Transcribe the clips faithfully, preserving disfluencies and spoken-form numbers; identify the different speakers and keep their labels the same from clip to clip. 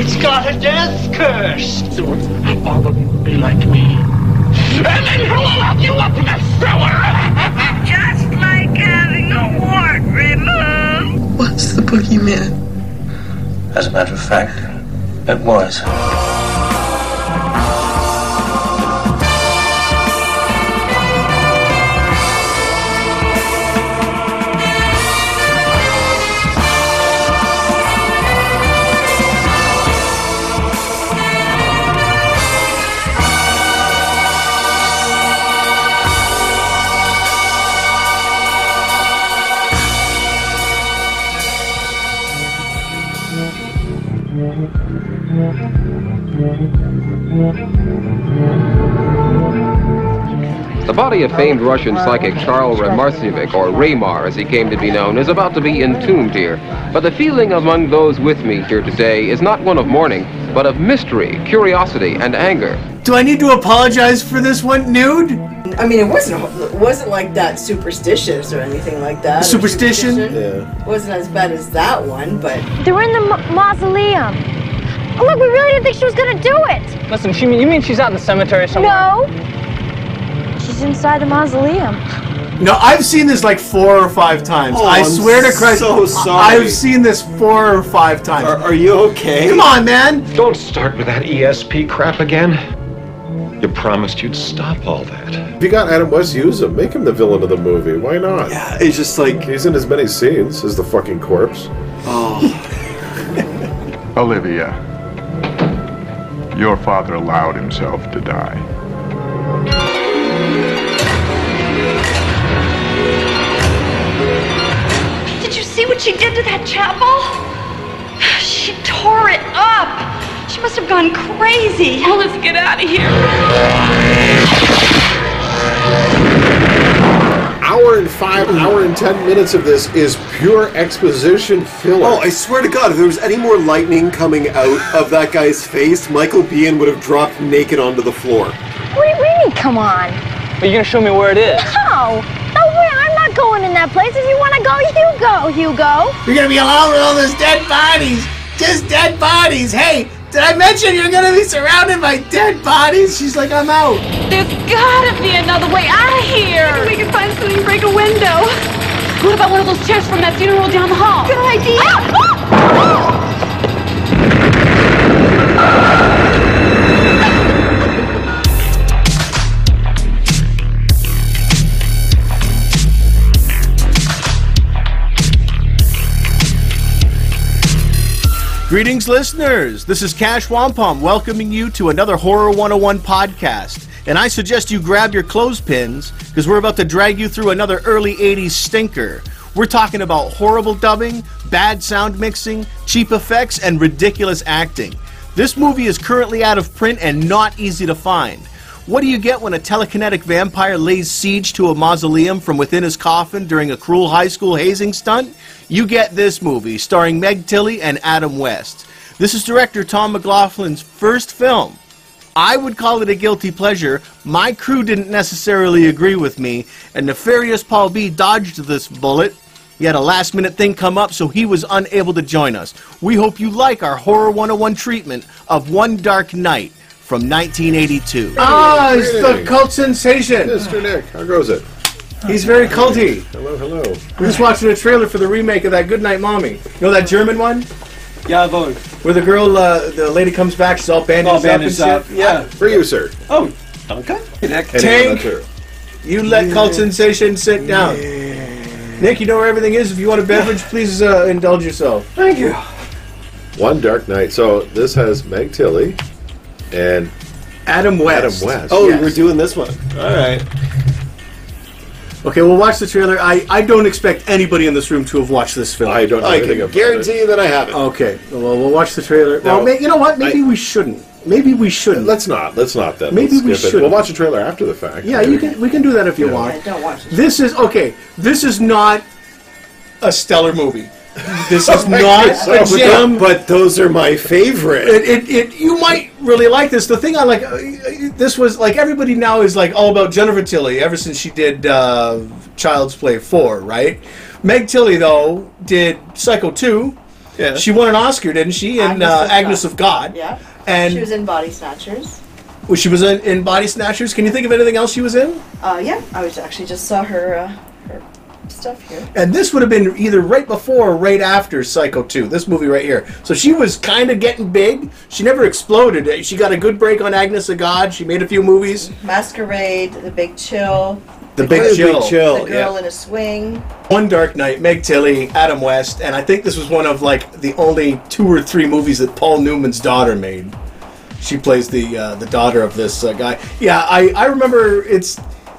Speaker 1: It's got a death curse.
Speaker 2: Soon, all of you will be like me. And then who will lock you up in the sewer?
Speaker 3: Just like having a wart removed.
Speaker 4: What's the boogeyman?
Speaker 5: As a matter of fact, it was.
Speaker 6: The body of famed Russian psychic Charles Remarsievich, or Raymar as he came to be known, is about to be entombed here. But the feeling among those with me here today is not one of mourning, but of mystery, curiosity, and anger.
Speaker 7: Do I need to apologize for this one, Nude?
Speaker 8: I mean, it wasn't it wasn't like that superstitious or anything like that.
Speaker 7: Superstition?
Speaker 8: Yeah. It wasn't as bad as that one, but...
Speaker 9: They were in the ma mausoleum. Oh, look, we really didn't think she was gonna do it.
Speaker 10: Listen, she, you mean she's out in the cemetery somewhere?
Speaker 9: No. She's inside the mausoleum.
Speaker 7: No, I've seen this like four or five times.
Speaker 11: Oh,
Speaker 7: I
Speaker 11: I'm
Speaker 7: swear to Christ.
Speaker 11: so sorry.
Speaker 7: I've seen this four or five times.
Speaker 11: Are, are you okay?
Speaker 7: Come on, man.
Speaker 12: Don't start with that E S P crap again. You promised you'd stop all that.
Speaker 13: If you got Adam West, use him. Make him the villain of the movie. Why not?
Speaker 11: Yeah, it's just like...
Speaker 13: He's in as many scenes as the fucking corpse.
Speaker 11: Oh.
Speaker 14: Olivia, your father allowed himself to die.
Speaker 3: Did you see what she did to that chapel? She tore it up. She must have gone crazy. Oh, let's get out of here.
Speaker 13: Hour and five, hour and ten minutes of this is pure exposition filler.
Speaker 11: Oh, I swear to God, if there was any more lightning coming out of that guy's face, Michael Biehn would have dropped naked onto the floor.
Speaker 9: What do you mean, come on?
Speaker 10: Are you gonna show me where it is?
Speaker 9: No. No way, I'm not going in that place. If you want to go, you go, Hugo.
Speaker 7: You're going to be alone with all those dead bodies. Just dead bodies. Hey, did I mention you're going to be surrounded by dead bodies? She's like, I'm out.
Speaker 3: There's gotta be another way out of here. Maybe we can find something to break a window. What about one of those chairs from that funeral down the hall? Good idea.
Speaker 7: Greetings, listeners. This is Cash Wampum welcoming you to another Horror one oh one podcast. And I suggest you grab your clothespins because we're about to drag you through another early eighties stinker. We're talking about horrible dubbing, bad sound mixing, cheap effects, and ridiculous acting. This movie is currently out of print and not easy to find. What do you get when a telekinetic vampire lays siege to a mausoleum from within his coffin during a cruel high school hazing stunt? You get this movie, starring Meg Tilly and Adam West. This is director Tom McLaughlin's first film. I would call it a guilty pleasure. My crew didn't necessarily agree with me, and nefarious Paul B. dodged this bullet. He had a last-minute thing come up, so he was unable to join us. We hope you like our Horror one oh one treatment of One Dark Night from nineteen eighty-two. Ah, it's the cult sensation.
Speaker 13: Mister Nick, how goes it?
Speaker 7: He's very culty.
Speaker 13: Hello, hello.
Speaker 7: We're just watching a trailer for the remake of that Goodnight Mommy. You know that German one?
Speaker 10: Yeah, I've
Speaker 7: Where the girl, uh, the lady comes back, she's all bandaged,
Speaker 10: all bandaged
Speaker 7: up and
Speaker 10: up.
Speaker 7: shit?
Speaker 10: Yeah.
Speaker 13: For you, sir.
Speaker 10: Oh, okay.
Speaker 7: Nick. Tank, you let yeah. Cult Sensation sit down. Nick, you know where everything is. If you want a beverage, please uh, indulge yourself.
Speaker 10: Thank you.
Speaker 13: One Dark Night. So this has Meg Tilly and
Speaker 7: Adam West.
Speaker 13: Adam West.
Speaker 11: Oh,
Speaker 13: yes.
Speaker 11: we're doing this one. All right.
Speaker 7: Okay, we'll watch the trailer. I, I don't expect anybody in this room to have watched this film.
Speaker 13: I don't know
Speaker 11: I
Speaker 13: anything
Speaker 11: can
Speaker 13: about
Speaker 11: guarantee
Speaker 13: it.
Speaker 11: you that I haven't.
Speaker 7: Okay, well, we'll watch the trailer.
Speaker 13: No,
Speaker 7: well, may, you know what? Maybe
Speaker 13: I,
Speaker 7: we shouldn't. Maybe we shouldn't.
Speaker 13: Let's not. Let's not then.
Speaker 7: Maybe
Speaker 13: Let's
Speaker 7: we
Speaker 13: skip it.
Speaker 7: should.
Speaker 13: We'll watch the trailer after the fact.
Speaker 7: Yeah, you can. We can do that if you
Speaker 13: yeah.
Speaker 7: want.
Speaker 8: Yeah, don't watch it.
Speaker 7: This is okay. This is not a stellar movie. This is
Speaker 13: Oh,
Speaker 7: not
Speaker 13: so
Speaker 7: a gem.
Speaker 11: But those are my favorite.
Speaker 7: It, it, it, you might really like this. The thing I like, uh, this was like everybody now is like all about Jennifer Tilly ever since she did uh, Child's Play four, right? Meg Tilly though did Psycho two, Yeah. She won an Oscar, didn't she? In
Speaker 8: Agnes,
Speaker 7: uh,
Speaker 8: of,
Speaker 7: Agnes
Speaker 8: God.
Speaker 7: of God.
Speaker 8: Yeah.
Speaker 7: And
Speaker 8: she was in Body Snatchers.
Speaker 7: Well, she was in, in Body Snatchers. Can you think of anything else she was in?
Speaker 8: Uh, yeah, I was actually just saw her uh, her stuff here.
Speaker 7: And this would have been either right before or right after Psycho two, this movie right here. So she was kind of getting big. She never exploded. She got a good break on Agnes of God. She made a few movies.
Speaker 8: Masquerade, The Big Chill.
Speaker 7: The Big Chill.
Speaker 11: Big Chill,
Speaker 8: The Girl
Speaker 11: yeah.
Speaker 8: in a Swing.
Speaker 7: One Dark Night, Meg Tilly, Adam West, and I think this was one of like the only two or three movies that Paul Newman's daughter made. She plays the uh, the daughter of this uh, guy. Yeah, I, I remember it's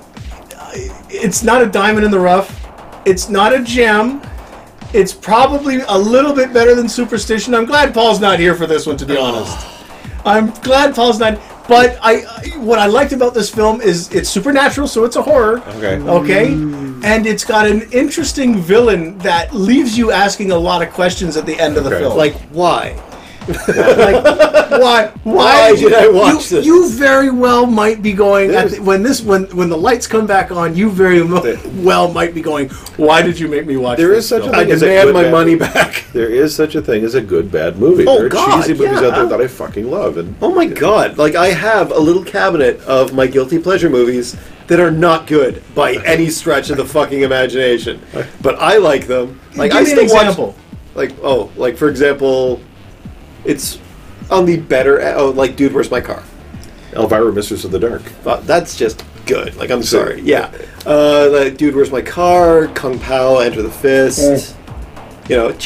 Speaker 7: it's not a diamond in the rough. It's not a gem. It's probably a little bit better than Superstition. I'm glad Paul's not here for this one, to be honest. I'm glad Paul's not. But I, I what I liked about this film is it's supernatural, so it's a horror.
Speaker 13: Okay.
Speaker 7: Okay. And it's got an interesting villain that leaves you asking a lot of questions at the end of the
Speaker 11: Okay.
Speaker 7: film.
Speaker 11: Like, why?
Speaker 7: like, why? Why,
Speaker 11: Why did I watch
Speaker 7: you,
Speaker 11: this?
Speaker 7: You very well might be going at the, when this when when the lights come back on. You very mo- well might be going. Why did you make me watch?
Speaker 13: There
Speaker 7: this
Speaker 13: is such a
Speaker 7: film?"
Speaker 13: thing as a good bad movie. There is such a thing as a good bad movie.
Speaker 11: Oh,
Speaker 13: there are
Speaker 11: God,
Speaker 13: cheesy movies
Speaker 11: yeah.
Speaker 13: out there that I fucking love, and
Speaker 11: Oh my god! Like I have a little cabinet of my guilty pleasure movies that are not good by any stretch of the fucking imagination, but I like them. Like
Speaker 7: Give
Speaker 11: I
Speaker 7: me an
Speaker 11: still
Speaker 7: example.
Speaker 11: watch. Like oh, like for example, it's on the better. Oh, like Dude, Where's My Car?
Speaker 13: Elvira, Mistress of the Dark.
Speaker 11: Uh, that's just good. Like I'm sorry. Yeah. Uh, like Dude, Where's My Car? Kung Pao, Enter the Fist. You know,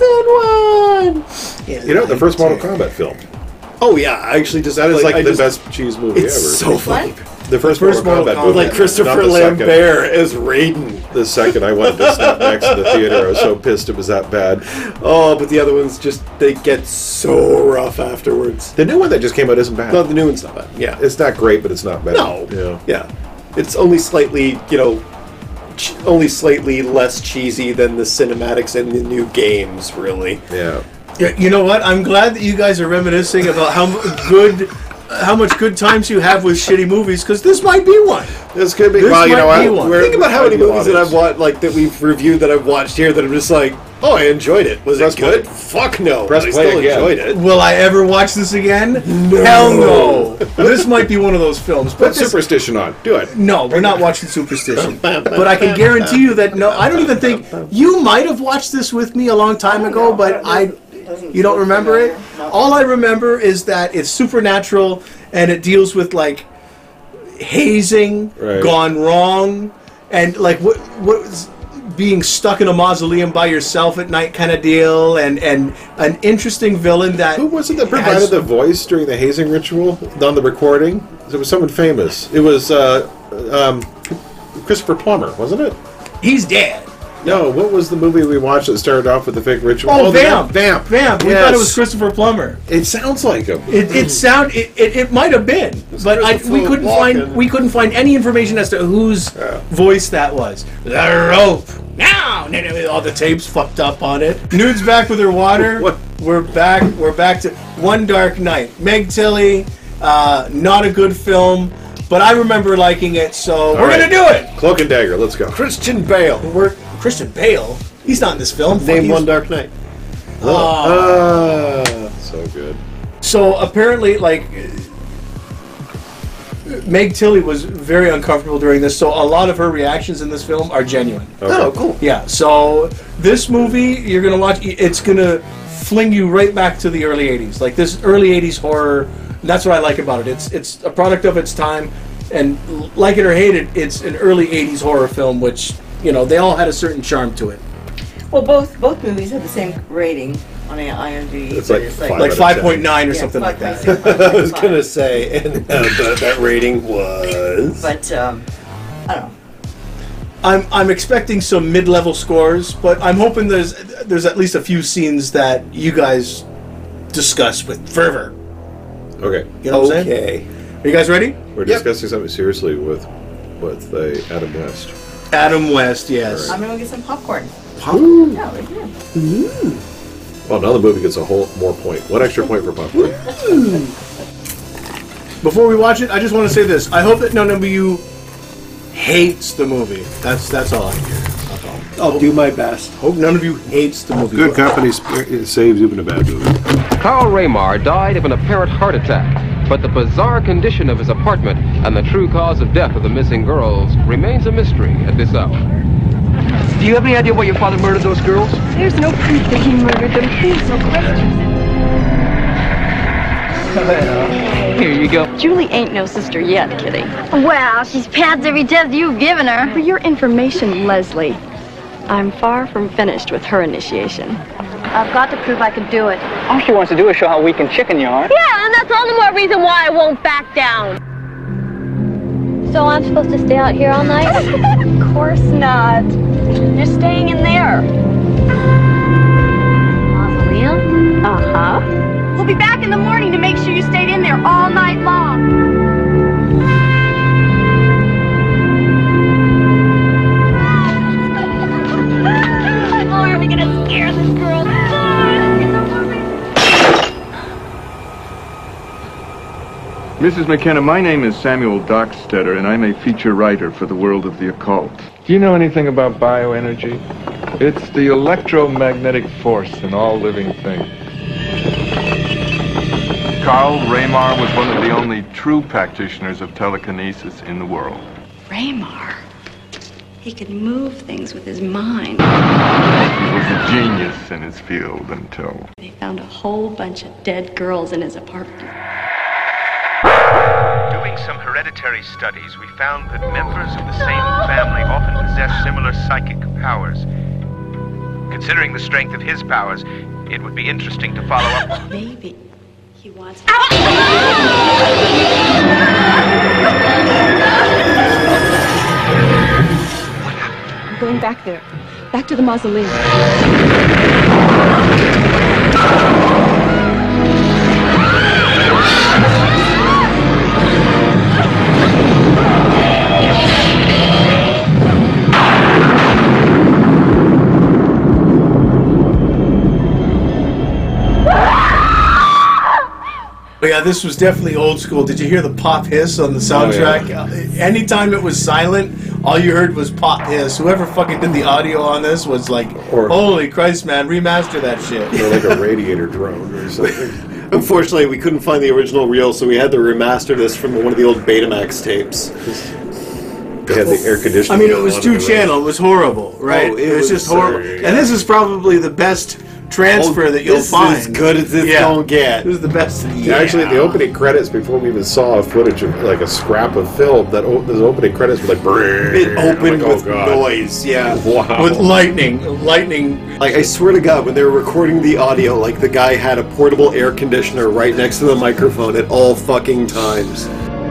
Speaker 11: Chosen One.
Speaker 13: You know, the first Mortal Kombat film.
Speaker 11: Oh yeah, I actually just
Speaker 13: That is like
Speaker 11: I
Speaker 13: the
Speaker 11: just-
Speaker 13: best cheese movie
Speaker 11: It's
Speaker 13: ever.
Speaker 11: so funny.
Speaker 13: The first,
Speaker 11: The first
Speaker 13: Mortal,
Speaker 11: Mortal
Speaker 13: Kombat,
Speaker 11: Kombat,
Speaker 13: movie,
Speaker 11: like Christopher
Speaker 13: not the second.
Speaker 11: Lambert as Raiden.
Speaker 13: The second I wanted to snap backs in the theater, I was so pissed it was that bad.
Speaker 11: Oh, but the other ones just they get so rough afterwards.
Speaker 13: The new one that just came out isn't bad.
Speaker 11: No, the new one's not bad. Yeah,
Speaker 13: It's not great, but it's not bad.
Speaker 11: No.
Speaker 13: Yeah.
Speaker 11: yeah, it's only slightly, you know, ch- only slightly less cheesy than the cinematics in the new games. Really.
Speaker 13: Yeah.
Speaker 7: Yeah, you know what? I'm glad that you guys are reminiscing about how m- good, how much good times you have with shitty movies, because this might be one.
Speaker 13: This could be.
Speaker 7: This
Speaker 13: well, you
Speaker 7: might
Speaker 13: know
Speaker 7: be
Speaker 13: what?
Speaker 7: one.
Speaker 13: We're-
Speaker 11: Think about how many
Speaker 13: we're
Speaker 11: movies that
Speaker 13: audience.
Speaker 11: I've watched, like that we've reviewed that I've watched here, that I'm just like, oh, I enjoyed it. Was
Speaker 13: Press
Speaker 11: it good?
Speaker 13: play.
Speaker 11: Fuck no.
Speaker 13: Press
Speaker 11: but I
Speaker 13: play
Speaker 11: still
Speaker 13: again.
Speaker 11: enjoyed it.
Speaker 7: Will I ever watch this again?
Speaker 11: No.
Speaker 7: Hell no. This might be one of those films. But
Speaker 13: Put
Speaker 7: this,
Speaker 13: Superstition on. Do it.
Speaker 7: no, we're not watching Superstition. But I can guarantee you that no, I don't even think you might have watched this with me a long time ago, but I. You don't remember it? All I remember is that it's supernatural and it deals with like hazing
Speaker 13: Right.
Speaker 7: gone wrong and like what what was being stuck in a mausoleum by yourself at night kind of deal and and an interesting villain that
Speaker 13: Who was it that provided
Speaker 7: has-
Speaker 13: the voice during the hazing ritual on the recording? It was someone famous. It was uh, um, Christopher Plummer, wasn't it?
Speaker 7: He's dead.
Speaker 13: No, what was the movie we watched that started off with the fake ritual?
Speaker 7: Oh,
Speaker 13: the-
Speaker 7: Vamp.
Speaker 13: Vamp.
Speaker 7: Vamp. We
Speaker 13: Yes.
Speaker 7: thought it was Christopher Plummer.
Speaker 13: It sounds like him.
Speaker 7: It, it sound it, it, it might have been, but I, we
Speaker 11: Christopher
Speaker 7: couldn't
Speaker 11: Walken.
Speaker 7: find we couldn't find any information as to whose voice that was. The rope. Now, no, no, all the tapes fucked up on it. Nude's back with her water.
Speaker 11: What?
Speaker 7: We're back. We're back to One Dark Night. Meg Tilly. Uh, not a good film, but I remember liking it, so we're
Speaker 13: right.
Speaker 7: gonna do it.
Speaker 13: Cloak and Dagger, let's go.
Speaker 11: Christian Bale.
Speaker 7: We're Christian Bale. He's not in this film. Fuck,
Speaker 11: Name
Speaker 7: he's-
Speaker 11: One Dark Night.
Speaker 13: Ah, so good.
Speaker 7: So apparently, like, Meg Tilly was very uncomfortable during this, so a lot of her reactions in this film are genuine.
Speaker 13: Okay.
Speaker 11: Oh, cool.
Speaker 7: Yeah, so this movie, you're going to watch, it's going to fling you right back to the early eighties. Like, this early eighties horror, that's what I like about it. It's it's a product of its time, and like it or hate it, it's an early eighties horror film, which, you know, they all had a certain charm to it.
Speaker 8: Well, both both movies have the same rating on IMDb.
Speaker 13: It's
Speaker 8: but
Speaker 13: like five
Speaker 7: Like
Speaker 13: out of
Speaker 7: five point nine or
Speaker 8: yeah,
Speaker 7: something like that.
Speaker 8: five point six,
Speaker 11: I was
Speaker 8: five point
Speaker 11: gonna say, and uh, that, that rating was.
Speaker 8: five. But um, I don't know.
Speaker 7: I'm I'm expecting some mid-level scores, but I'm hoping there's there's at least a few scenes that you guys discuss with fervor.
Speaker 13: Okay.
Speaker 7: You know what I'm saying?
Speaker 11: Okay.
Speaker 7: Are you guys ready?
Speaker 13: We're
Speaker 11: Yep.
Speaker 13: discussing something seriously with with uh, Adam West.
Speaker 7: Adam West, yes.
Speaker 8: I'm gonna get some popcorn.
Speaker 7: Ooh.
Speaker 8: Yeah, right here.
Speaker 13: Well, now the movie gets a whole more point. One extra point for popcorn.
Speaker 7: Before we watch it, I just want to say this. I hope that none of you hates the movie. That's that's all I care. That's all.
Speaker 11: I'll do my best.
Speaker 7: Hope none of you hates the movie.
Speaker 13: Good company sp- saves even a bad movie.
Speaker 6: Carl Raymar died of an apparent heart attack, but the bizarre condition of his apartment and the true cause of death of the missing girls remains a mystery at this hour.
Speaker 4: Do you have any idea why your father murdered those girls?
Speaker 3: There's no proof that he murdered them. Please, no questions.
Speaker 10: Here you go.
Speaker 3: Julie ain't no sister yet, Kitty.
Speaker 9: Well, she's passed every test you've given her.
Speaker 3: For your information, Leslie, I'm far from finished with her initiation.
Speaker 9: I've got to prove I can do it.
Speaker 10: All she wants to do is show how weak and chicken you are.
Speaker 9: Yeah, and that's all the more reason why I won't back down. So I'm supposed to stay out here all night?
Speaker 3: Of course not. You're staying in there.
Speaker 9: Mausoleum?
Speaker 3: Uh-huh. We'll be back in the morning to make sure you stayed in there all night long.
Speaker 9: How are we gonna scare this girl?
Speaker 14: Missus McKenna, my name is Samuel Dockstetter, and I'm a feature writer for the World of the Occult. Do you know anything about bioenergy? It's the electromagnetic force in all living things. Carl Raymar was one of the only true practitioners of telekinesis in the world.
Speaker 3: Raymar? He could move things with his mind.
Speaker 14: He was a genius in his field until...
Speaker 3: They found a whole bunch of dead girls in his apartment.
Speaker 15: Doing some hereditary studies, we found that members of the same family often possess similar psychic powers. Considering the strength of his powers, it would be interesting to follow up.
Speaker 3: Maybe he wants... I'm going back there. Back to the mausoleum.
Speaker 7: But yeah, this was definitely old school. Did you hear the pop hiss on the soundtrack?
Speaker 13: Oh, yeah.
Speaker 7: Anytime it was silent, all you heard was pop hiss. Whoever fucking did the audio on this was like,
Speaker 13: or,
Speaker 7: holy Christ, man, remaster that shit.
Speaker 13: Or like a radiator drone or something.
Speaker 11: Unfortunately, we couldn't find the original reel, so we had to remaster this from one of the old Betamax tapes.
Speaker 13: They had the air conditioning.
Speaker 7: I mean, it was two channel. It was horrible, right?
Speaker 11: Oh,
Speaker 7: it,
Speaker 11: it
Speaker 7: was,
Speaker 11: was
Speaker 7: just horrible.
Speaker 11: uh, yeah.
Speaker 7: And this is probably the best transfer
Speaker 11: oh,
Speaker 7: that you'll
Speaker 11: this
Speaker 7: find.
Speaker 11: Is as good as it's
Speaker 7: yeah.
Speaker 11: gonna get.
Speaker 7: This is the best.
Speaker 13: Yeah. Actually, the opening credits, before we even saw footage of like a scrap of film, that o- the opening credits were like,
Speaker 11: it opened
Speaker 13: like,
Speaker 11: with
Speaker 13: oh,
Speaker 11: noise. Yeah,
Speaker 13: wow,
Speaker 7: with lightning, lightning.
Speaker 11: Like I swear to God, when they were recording the audio, like the guy had a portable air conditioner right next to the microphone at all fucking times.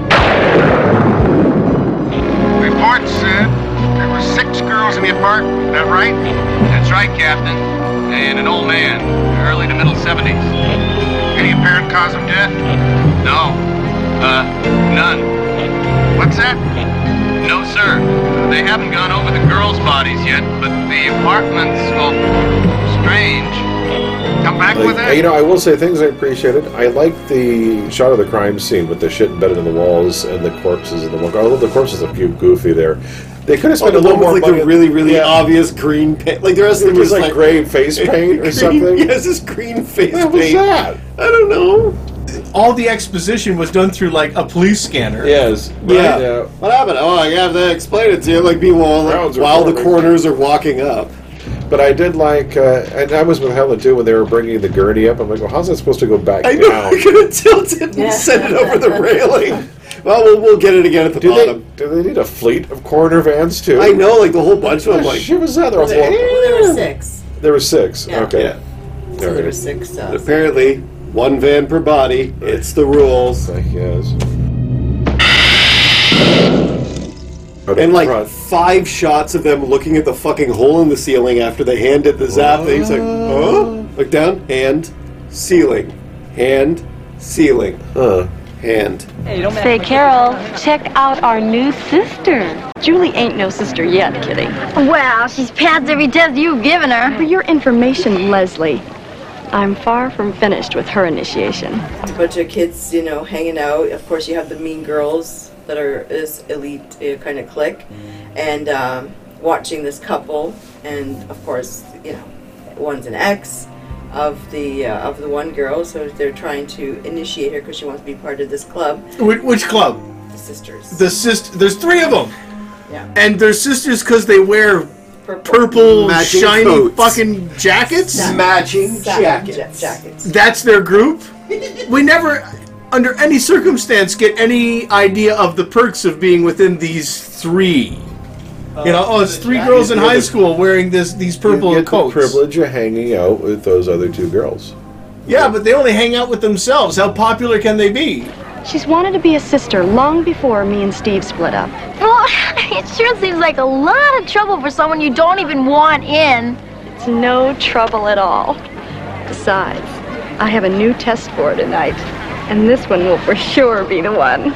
Speaker 15: Report said there were six girls in the apartment. Is that right? That's right, Captain. And an old man, early to middle seventies. Any apparent cause of death? No. Uh, none. What's that? No, sir. They haven't gone over the girls' bodies yet, but the apartment's, well, strange. Come back
Speaker 13: like,
Speaker 15: with that?
Speaker 13: You know, I will say things I appreciated. I like the shot of the crime scene with the shit embedded in the walls and the corpses in the wall. Although the corpses are cute, goofy there. They could have spent
Speaker 11: oh,
Speaker 13: a little more
Speaker 11: like
Speaker 13: money.
Speaker 11: The really, really
Speaker 13: yeah.
Speaker 11: obvious green paint. Like the rest of
Speaker 13: it
Speaker 11: them
Speaker 13: was
Speaker 11: was
Speaker 13: like, like gray face paint or
Speaker 11: green,
Speaker 13: something.
Speaker 11: Yes, this green face
Speaker 13: what
Speaker 11: paint.
Speaker 13: What was that?
Speaker 11: I don't know.
Speaker 7: All the exposition was done through like a police scanner.
Speaker 13: Yes. Right?
Speaker 11: Yeah.
Speaker 13: yeah.
Speaker 11: What happened? Oh, I have to explain it to you. Like meanwhile, like, while the coroners are walking up.
Speaker 13: But I did like, uh, and I was with Helen too when they were bringing the gurney up. I'm like, well, how's that supposed to go back
Speaker 11: I know,
Speaker 13: down?
Speaker 11: we're going to tilt it and send it over the railing. Well, well, we'll get it again at the
Speaker 13: do
Speaker 11: bottom.
Speaker 13: They, do they need a fleet of coroner vans too?
Speaker 11: I know, like the whole bunch of them. Like,
Speaker 13: shit was that? There,
Speaker 8: well, there, there were six.
Speaker 13: There were six.
Speaker 8: Yeah.
Speaker 13: Okay.
Speaker 11: Yeah.
Speaker 8: So there were six. Uh,
Speaker 11: apparently, one van per body. It's the rules.
Speaker 13: I guess.
Speaker 11: And like five shots of them looking at the fucking hole in the ceiling after they handed the zap. Oh. He's like, oh, look down, hand, ceiling, hand, ceiling,
Speaker 13: huh.
Speaker 11: hand.
Speaker 3: Hey, Say, Carol, check out our new sister. Julie ain't no sister yet, Kitty.
Speaker 9: Well, she's passed every test you've given her.
Speaker 3: For your information, Leslie, I'm far from finished with her initiation.
Speaker 8: A bunch of kids, you know, hanging out. Of course, you have the mean girls that are this elite uh, kind of clique, and um, watching this couple, and of course, you know, one's an ex of the uh, of the one girl, so they're trying to initiate her because she wants to be part of this club.
Speaker 7: Which, which club?
Speaker 8: The sisters.
Speaker 7: The sister. There's three of them.
Speaker 8: Yeah.
Speaker 7: And they're sisters because they wear
Speaker 8: Purple,
Speaker 7: purple
Speaker 11: Matching
Speaker 7: shiny
Speaker 11: coats.
Speaker 7: fucking jackets.
Speaker 8: Satin-
Speaker 11: Matching
Speaker 8: satin
Speaker 11: jackets.
Speaker 8: ja- jackets.
Speaker 7: That's their group. We never, under any circumstance, get any idea of the perks of being within these three. You know, oh, it's three girls in high school wearing this these purple
Speaker 13: you get
Speaker 7: coats.
Speaker 13: the privilege of hanging out with those other two girls.
Speaker 7: Yeah, but they only hang out with themselves. How popular can they be?
Speaker 16: She's wanted to be a sister long before me and Steve split up.
Speaker 9: Well, it sure seems like a lot of trouble for someone you don't even want in.
Speaker 16: It's no trouble at all. Besides, I have a new test for her tonight, and this one will for sure be the one.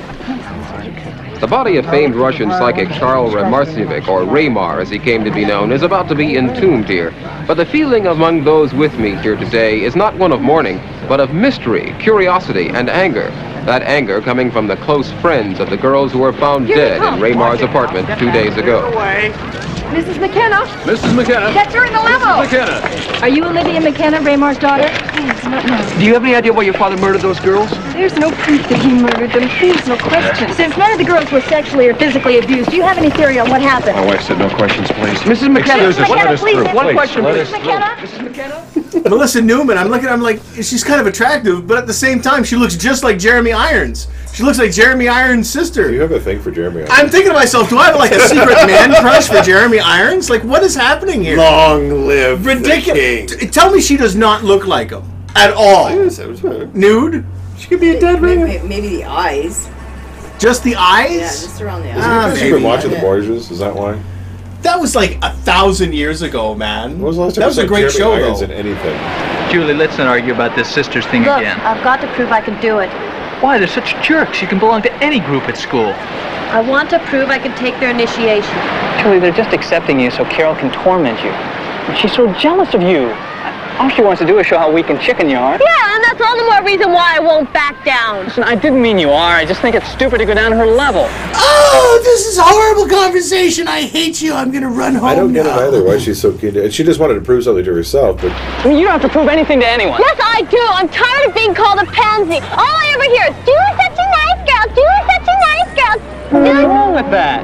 Speaker 6: The body of famed Russian psychic Charles Remarsyevich, or Raymar as he came to be known, is about to be entombed here. But the feeling among those with me here today is not one of mourning, but of mystery, curiosity, and anger. That anger coming from the close friends of the girls who were found dead in Raymar's apartment two days ago.
Speaker 16: Missus McKenna?
Speaker 6: Missus McKenna?
Speaker 16: Catch her in the limo!
Speaker 6: Missus McKenna!
Speaker 16: Are you Olivia McKenna, Raymar's daughter? Please, not now.
Speaker 4: Do you have any idea why your father murdered those girls?
Speaker 16: There's no proof that he murdered them. Please, no questions. Since none of the girls were sexually or physically abused, do you have any theory on what happened?
Speaker 12: My wife said no questions, please.
Speaker 4: Missus McKenna,
Speaker 12: Excuse us, let us
Speaker 16: please,
Speaker 12: through,
Speaker 16: Missus
Speaker 4: one
Speaker 12: please.
Speaker 4: question,
Speaker 12: Let
Speaker 4: please.
Speaker 12: us
Speaker 16: McKenna?
Speaker 4: Missus McKenna?
Speaker 7: Melissa Newman, I'm looking, I'm like, she's kind of attractive, but at the same time, she looks just like Jeremy Irons. She looks like Jeremy Irons' sister.
Speaker 13: You have a thing for Jeremy Irons.
Speaker 7: I'm thinking to myself, do I have like a secret man crush for Jeremy Irons? Like, what is happening here?
Speaker 11: Long live
Speaker 7: Ridiculous.
Speaker 11: the king.
Speaker 7: T- Tell me she does not look like him at all.
Speaker 11: Yes, that was her.
Speaker 7: Nude?
Speaker 11: She could be a dead
Speaker 8: Maybe,
Speaker 11: ringer.
Speaker 8: maybe, maybe the eyes.
Speaker 7: Just the eyes?
Speaker 8: Yeah, just around the eyes.
Speaker 7: Ah,
Speaker 13: Has
Speaker 7: maybe.
Speaker 13: she been watching The
Speaker 8: Yeah.
Speaker 13: Borgias? Is that why?
Speaker 7: That was like a thousand years ago, man.
Speaker 13: When was the last time
Speaker 7: That was
Speaker 13: you
Speaker 7: a
Speaker 13: saw
Speaker 7: great
Speaker 13: Jeremy
Speaker 7: show,
Speaker 13: Irons
Speaker 7: though.
Speaker 13: in anything?
Speaker 10: Julie, let's not argue about this sisters thing
Speaker 9: Look,
Speaker 10: again.
Speaker 9: I've got to prove I can do it.
Speaker 10: Why? They're such jerks. You can belong to any group at school.
Speaker 9: I want to prove I can take their initiation.
Speaker 10: Julie, they're just accepting you so Carol can torment you. She's so jealous of you. All she wants to do is show how weak and chicken you are.
Speaker 9: Yeah, and that's all the more reason why I won't back down.
Speaker 10: Listen, I didn't mean you are. I just think it's stupid to go down to her level.
Speaker 7: Oh, this is horrible conversation. I hate you. I'm going to run home
Speaker 13: I don't get
Speaker 7: now.
Speaker 13: it either. Why she's so keen to. She just wanted to prove something to herself, but
Speaker 10: I mean, you don't have to prove anything to anyone.
Speaker 9: Yes, I do. I'm tired of being called a pansy. All I ever hear is, Julie's such a nice girl. Julie's such a nice girl.
Speaker 10: What's wrong with that?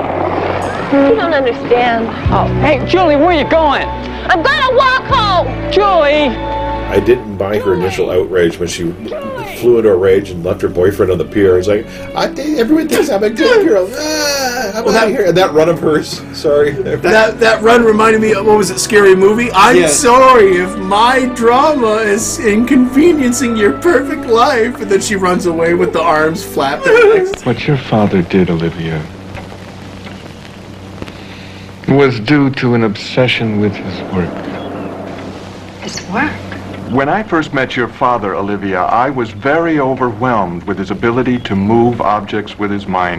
Speaker 9: You don't understand.
Speaker 10: Oh, hey, Julie, where are you going?
Speaker 9: I'm gonna walk home.
Speaker 10: Julie!
Speaker 13: I didn't buy her initial outrage when she flew into a rage and left her boyfriend on the pier. It's like, I think everyone thinks I'm a good girl. Ah, I'm
Speaker 7: Well,
Speaker 13: out
Speaker 7: that-
Speaker 13: here. And that run of hers, sorry.
Speaker 7: That that run reminded me of, what was it, Scary Movie? I'm
Speaker 11: Yeah.
Speaker 7: sorry if my drama is inconveniencing your perfect life. And then she runs away with the arms flapping.
Speaker 14: What your father did, Olivia, was due to an obsession with his work.
Speaker 16: His work?
Speaker 14: When I first met your father, Olivia, I was very overwhelmed with his ability to move objects with his mind.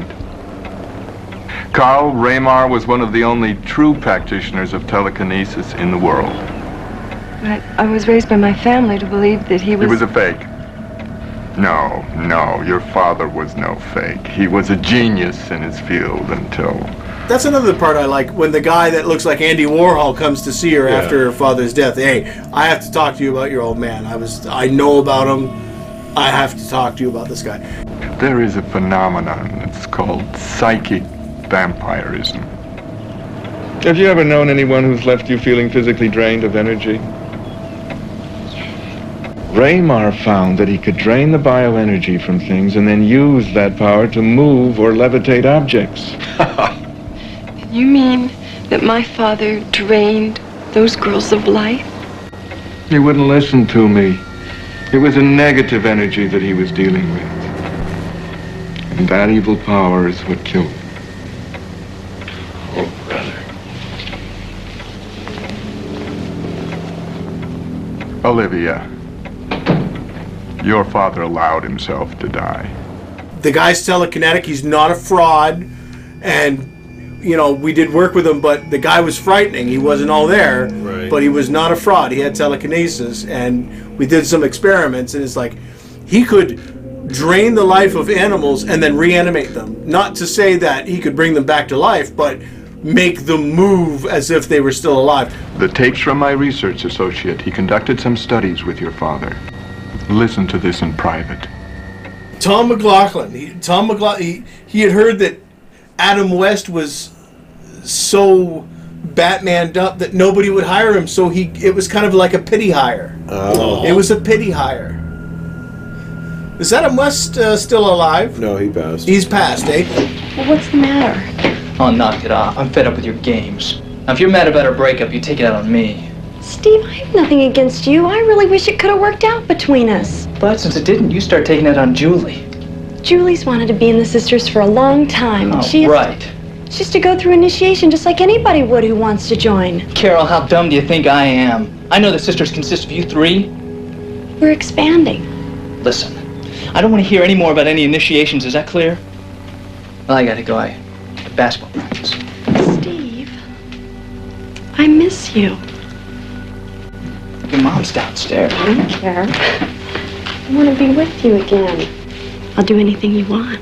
Speaker 14: Carl Raymar was one of the only true practitioners of telekinesis in the world.
Speaker 16: I, I was raised by my family to believe that he was...
Speaker 14: He was a fake. No, no, your father was no fake. He was a genius in his field until...
Speaker 7: That's another part I like, when the guy that looks like Andy Warhol comes to see her
Speaker 14: Yeah.
Speaker 7: after her father's death. Hey, I have to talk to you about your old man. I was, I know about him. I have to talk to you about this guy.
Speaker 14: There is a phenomenon. It's called psychic vampirism. Have you ever known anyone who's left you feeling physically drained of energy? Raymar found that he could drain the bioenergy from things and then use that power to move or levitate objects.
Speaker 16: You mean that my father drained those girls of life?
Speaker 14: He wouldn't listen to me. It was a negative energy that he was dealing with. And that evil power is what killed him.
Speaker 5: Oh, brother.
Speaker 14: Olivia, your father allowed himself to die.
Speaker 7: The guy's telekinetic. He's not a fraud. And, you know, we did work with him, but the guy was frightening. He wasn't all there.
Speaker 11: Right.
Speaker 7: But he was not a fraud. He had telekinesis. And we did some experiments. And it's like, he could drain the life of animals and then reanimate them. Not to say that he could bring them back to life, but make them move as if they were still alive.
Speaker 14: The tapes from my research associate. He conducted some studies with your father. Listen to this in private.
Speaker 7: Tom McLaughlin. He, Tom McLaughlin. He, he had heard that Adam West was so Batmaned up that nobody would hire him, so he it was kind of like a pity hire.
Speaker 13: Oh.
Speaker 7: It was a pity hire. Is Adam West uh, still alive?
Speaker 13: No, he passed.
Speaker 7: He's passed, eh?
Speaker 17: Well, what's the matter? Oh, knock it off. I'm fed up with your games. Now, if you're mad about our breakup, you take it out on me.
Speaker 16: Steve, I have nothing against you. I really wish it could have worked out between us.
Speaker 17: But since it didn't, you start taking it on Julie.
Speaker 16: Julie's wanted to be in the Sisters for a long time.
Speaker 17: Oh,
Speaker 16: she
Speaker 17: right.
Speaker 16: To, she has to go through initiation just like anybody would who wants to join.
Speaker 17: Carol, how dumb do you think I am? I know the Sisters consist of you three.
Speaker 16: We're expanding.
Speaker 17: Listen, I don't want to hear any more about any initiations. Is that clear? Well, I gotta go. I have basketball practice.
Speaker 16: Steve, I miss you.
Speaker 17: Your mom's downstairs.
Speaker 16: I don't care. I want to be with you again. I'll do anything you want.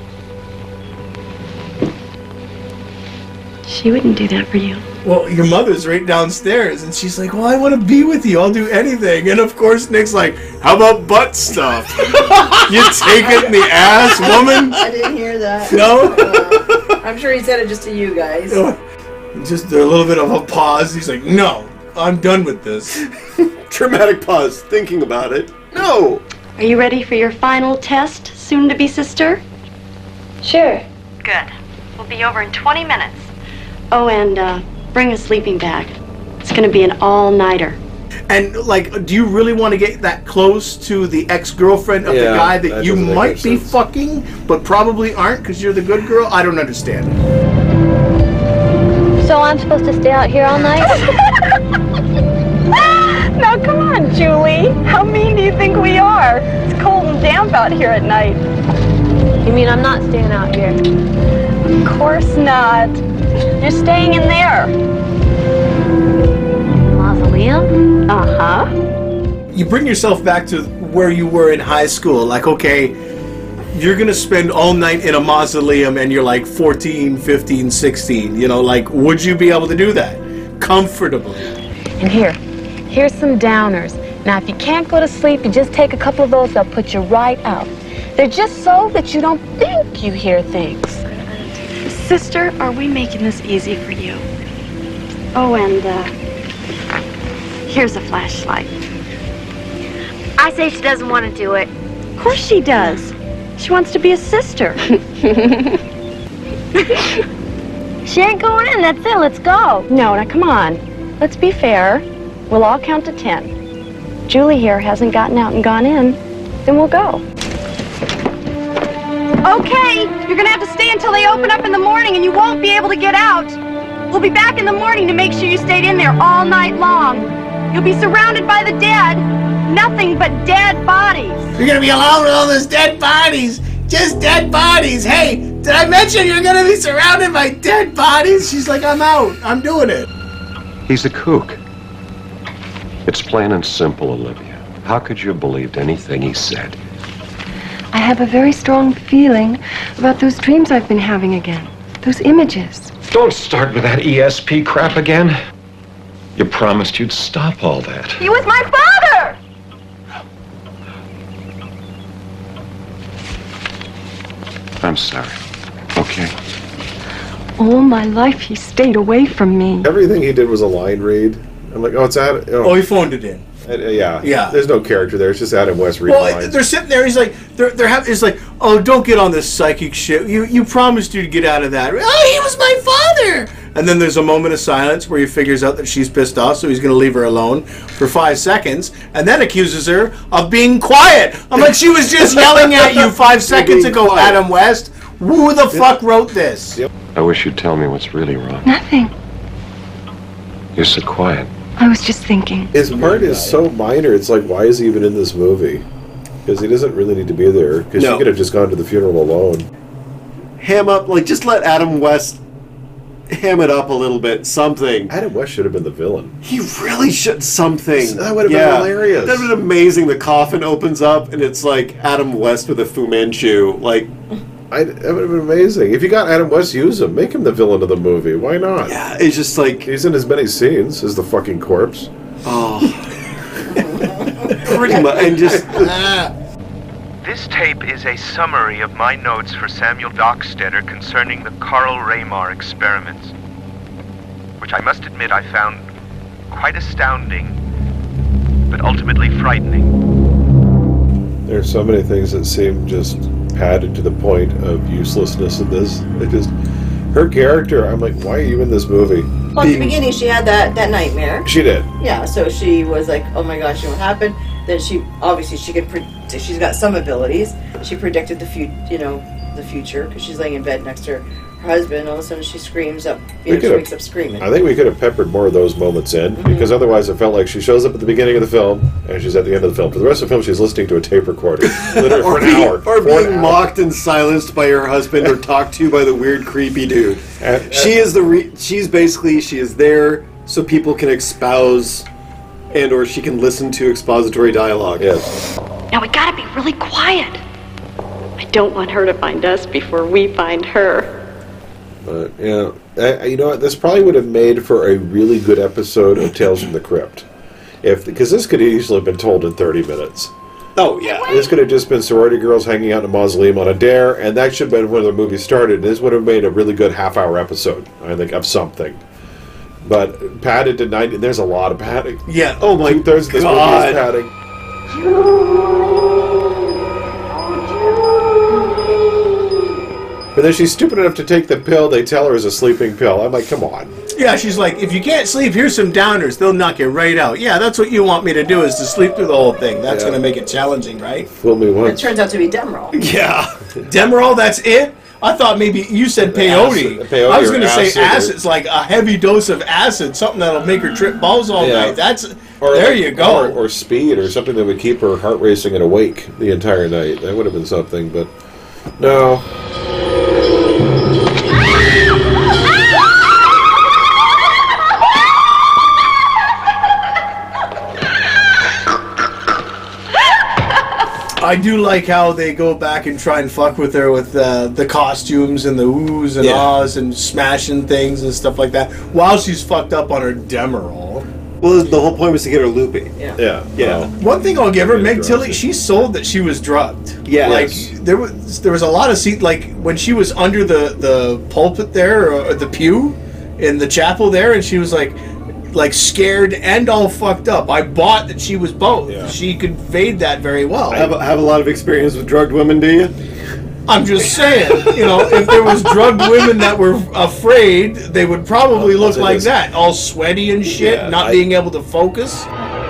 Speaker 16: She wouldn't do that for you.
Speaker 7: Well, your mother's right downstairs, and she's like, well, I want to be with you. I'll do anything. And, of course, Nick's like, how about butt stuff? You take it in the ass, woman?
Speaker 8: I didn't hear that.
Speaker 7: No?
Speaker 8: Uh, I'm sure he said it just to you guys.
Speaker 7: Just a little bit of a pause. He's like, no, I'm done with this.
Speaker 11: Dramatic pause, thinking about it. No!
Speaker 16: Are you ready for your final test, soon-to-be sister?
Speaker 9: Sure.
Speaker 16: Good. We'll be over in twenty minutes. Oh, and uh, bring a sleeping bag. It's going to be an all-nighter.
Speaker 7: And, like, do you really want to get that close to the ex-girlfriend of
Speaker 13: Yeah,
Speaker 7: the guy that,
Speaker 13: that
Speaker 7: you
Speaker 13: doesn't make
Speaker 7: might
Speaker 13: any
Speaker 7: be
Speaker 13: sense.
Speaker 7: fucking, but probably aren't because you're the good girl? I don't understand.
Speaker 9: So I'm supposed to stay out here all night?
Speaker 16: Now, come on, Julie. How mean do you think we are? It's cold and damp out here at night.
Speaker 9: You mean I'm not staying out here?
Speaker 16: Of course not. You're staying in there.
Speaker 9: Mausoleum?
Speaker 16: Uh-huh.
Speaker 7: You bring yourself back to where you were in high school. Like, okay, you're going to spend all night in a mausoleum and you're like fourteen, fifteen, sixteen. You know, like, would you be able to do that comfortably?
Speaker 18: And here, here's some downers. Now, if you can't go to sleep, you just take a couple of those, they'll put you right out. They're just so that you don't think you hear things.
Speaker 16: Sister, are we making this easy for you? Oh, and, uh, here's a flashlight.
Speaker 9: I say she doesn't want to do it.
Speaker 16: Of course she does. She wants to be a sister.
Speaker 9: She ain't going in, that's it, let's go.
Speaker 16: No, now come on. Let's be fair. We'll all count to ten. Julie here hasn't gotten out and gone in. Then we'll go. Okay, you're gonna have to stay until they open up in the morning and you won't be able to get out. We'll be back in the morning to make sure you stayed in there all night long. You'll be surrounded by the dead. Nothing but dead bodies.
Speaker 7: You're going to be alone with all those dead bodies. Just dead bodies. Hey, did I mention you're going to be surrounded by dead bodies? She's like, I'm out. I'm doing it.
Speaker 19: He's a kook. It's plain and simple, Olivia. How could you have believed anything he said?
Speaker 20: I have a very strong feeling about those dreams I've been having again. Those images.
Speaker 12: Don't start with that E S P crap again. You promised you'd stop all that.
Speaker 16: He was my father!
Speaker 19: I'm sorry. Okay.
Speaker 20: All my life he stayed away from me.
Speaker 13: Everything he did was a line read. I'm like, oh, it's Adam. Oh,
Speaker 7: Oh, he phoned it in.
Speaker 13: Uh, yeah.
Speaker 7: Yeah.
Speaker 13: There's no character there. It's just Adam West reading
Speaker 7: Well,
Speaker 13: lines.
Speaker 7: they're sitting there. He's like, they're they're having. It's like, oh, don't get on this psychic shit. You you promised you'd get out of that. Oh, he was my father. And then there's a moment of silence where he figures out that she's pissed off, so he's going to leave her alone for five seconds, and then accuses her of being quiet. I'm like, she was just yelling at you five seconds ago,
Speaker 13: quiet.
Speaker 7: Adam West. Who the fuck wrote this?
Speaker 13: Yep.
Speaker 19: I wish you'd tell me what's really wrong.
Speaker 20: Nothing.
Speaker 19: You're so quiet.
Speaker 20: I was just thinking.
Speaker 13: His part is so minor. It's like, why is he even in this movie? Because he doesn't really need to be there. Because
Speaker 11: No.
Speaker 13: she could have just gone to the funeral alone.
Speaker 11: Ham up, like, just let Adam West ham it up a little bit. Something.
Speaker 13: Adam West should have been the villain.
Speaker 11: He really should. Something.
Speaker 13: That would have
Speaker 11: Yeah.
Speaker 13: been hilarious.
Speaker 11: That would have been amazing. The coffin opens up and it's like Adam West with a Fu Manchu. Like,
Speaker 13: I, that would have been amazing. If you got Adam West, use him. Make him the villain of the movie. Why not?
Speaker 11: Yeah, it's just like...
Speaker 13: He's in as many scenes as the fucking corpse.
Speaker 11: Oh. Pretty much. And just...
Speaker 2: This tape is a summary of my notes for Samuel Dockstetter concerning the Carl Raymar experiments, which I must admit I found quite astounding, but ultimately frightening.
Speaker 13: There's so many things that seem just padded to the point of uselessness in this. It just... Her character, I'm like, why are you in this movie?
Speaker 8: Well, at the beginning, she had that, that nightmare.
Speaker 13: She did.
Speaker 8: Yeah, so she was like, oh my gosh, you know what happened? Then she, obviously, she could, pre- she's got some abilities. She predicted the future, you know, the future, because she's laying in bed next to her husband. All of a sudden, she screams up, you know, she wakes up screaming.
Speaker 13: I think we could have peppered more of those moments in, mm-hmm. because otherwise it felt like she shows up at the beginning of the film, and she's at the end of the film. For the rest of the film, she's listening to a tape recorder, literally for an
Speaker 11: being,
Speaker 13: hour.
Speaker 11: Or being mocked and silenced by her husband, or talked to by the weird, creepy dude. And, and, she is the, re- she's basically, she is there so people can espouse, and or she can listen to expository dialogue.
Speaker 13: Yes.
Speaker 3: Now we gotta be really quiet. I don't want her to find us before we find her.
Speaker 13: But, yeah, I, you know what? This probably would have made for a really good episode of Tales from the Crypt. If Because this could easily have been told in thirty minutes.
Speaker 11: Oh, yeah.
Speaker 13: This could have just been sorority girls hanging out in a mausoleum on a dare, and that should have been when the movie started. This would have made a really good half-hour episode, I think, of something. But padded to ninety, there's a lot of padding.
Speaker 11: Yeah, oh my
Speaker 13: Two-thirds of this movie
Speaker 11: God.
Speaker 13: is padding. But then she's stupid enough to take the pill they tell her is a sleeping pill. I'm like, come on.
Speaker 7: Yeah, she's like, if you can't sleep, here's some downers. They'll knock you right out. Yeah, that's what you want me to do, is to sleep through the whole thing. That's
Speaker 13: Yeah.
Speaker 7: going to make it challenging, right?
Speaker 13: Fool me
Speaker 8: It
Speaker 13: once.
Speaker 8: turns out to be Demerol.
Speaker 7: Yeah. Demerol, that's it? I thought maybe you said peyote.
Speaker 13: Acid- peyote
Speaker 7: I was
Speaker 13: or
Speaker 7: going to say
Speaker 13: acid or-
Speaker 7: acid. It's like a heavy dose of acid, something that'll make her trip balls all
Speaker 13: Yeah.
Speaker 7: night. That's
Speaker 13: Or
Speaker 7: there
Speaker 13: like-
Speaker 7: you go.
Speaker 13: Or, or speed, or something that would keep her heart racing and awake the entire night. That would have been something, but no.
Speaker 7: I do like how they go back and try and fuck with her with uh, the costumes and the oohs and
Speaker 11: Yeah.
Speaker 7: ahs and smashing things and stuff like that while she's fucked up on her Demerol.
Speaker 11: Well, the whole point was to get her loopy.
Speaker 8: Yeah.
Speaker 13: Yeah.
Speaker 11: Yeah.
Speaker 13: Well,
Speaker 7: One thing I'll give her,
Speaker 13: Yeah,
Speaker 7: Meg
Speaker 13: drugs.
Speaker 7: Tilly, she sold that she was drugged.
Speaker 11: Yeah.
Speaker 7: like
Speaker 13: Yes.
Speaker 7: there was there was a lot of seat like when she was under the the pulpit there or the pew in the chapel there, and she was like like scared and all fucked up. I bought that she was both.
Speaker 13: Yeah.
Speaker 7: She conveyed that very well.
Speaker 11: I have, a, have a lot of experience with drugged women, do you?
Speaker 7: I'm just saying, you know, if there was drugged women that were afraid, they would probably
Speaker 13: I'll
Speaker 7: look
Speaker 13: say
Speaker 7: like
Speaker 13: this.
Speaker 7: that, all sweaty and shit,
Speaker 13: Yeah,
Speaker 7: not
Speaker 13: I-
Speaker 7: being able to focus.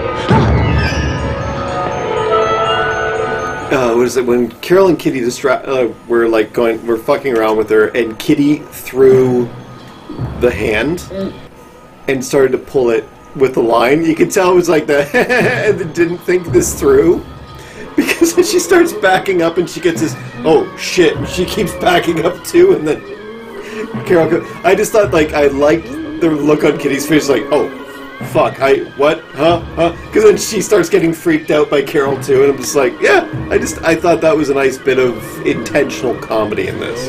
Speaker 11: Uh, what is it? When Carol and Kitty distra- uh, were like going, were fucking around with her, and Kitty threw the hand and started to pull it with the line. You could tell it was like the and it didn't think this through, because then she starts backing up and she gets this, oh shit, and she keeps backing up too, and then Carol goes, I just thought, like, I liked the look on Kitty's face, like, oh fuck, I, what, huh, huh, because then she starts getting freaked out by Carol too, and I'm just like, yeah, I just, I thought that was a nice bit of intentional comedy in this.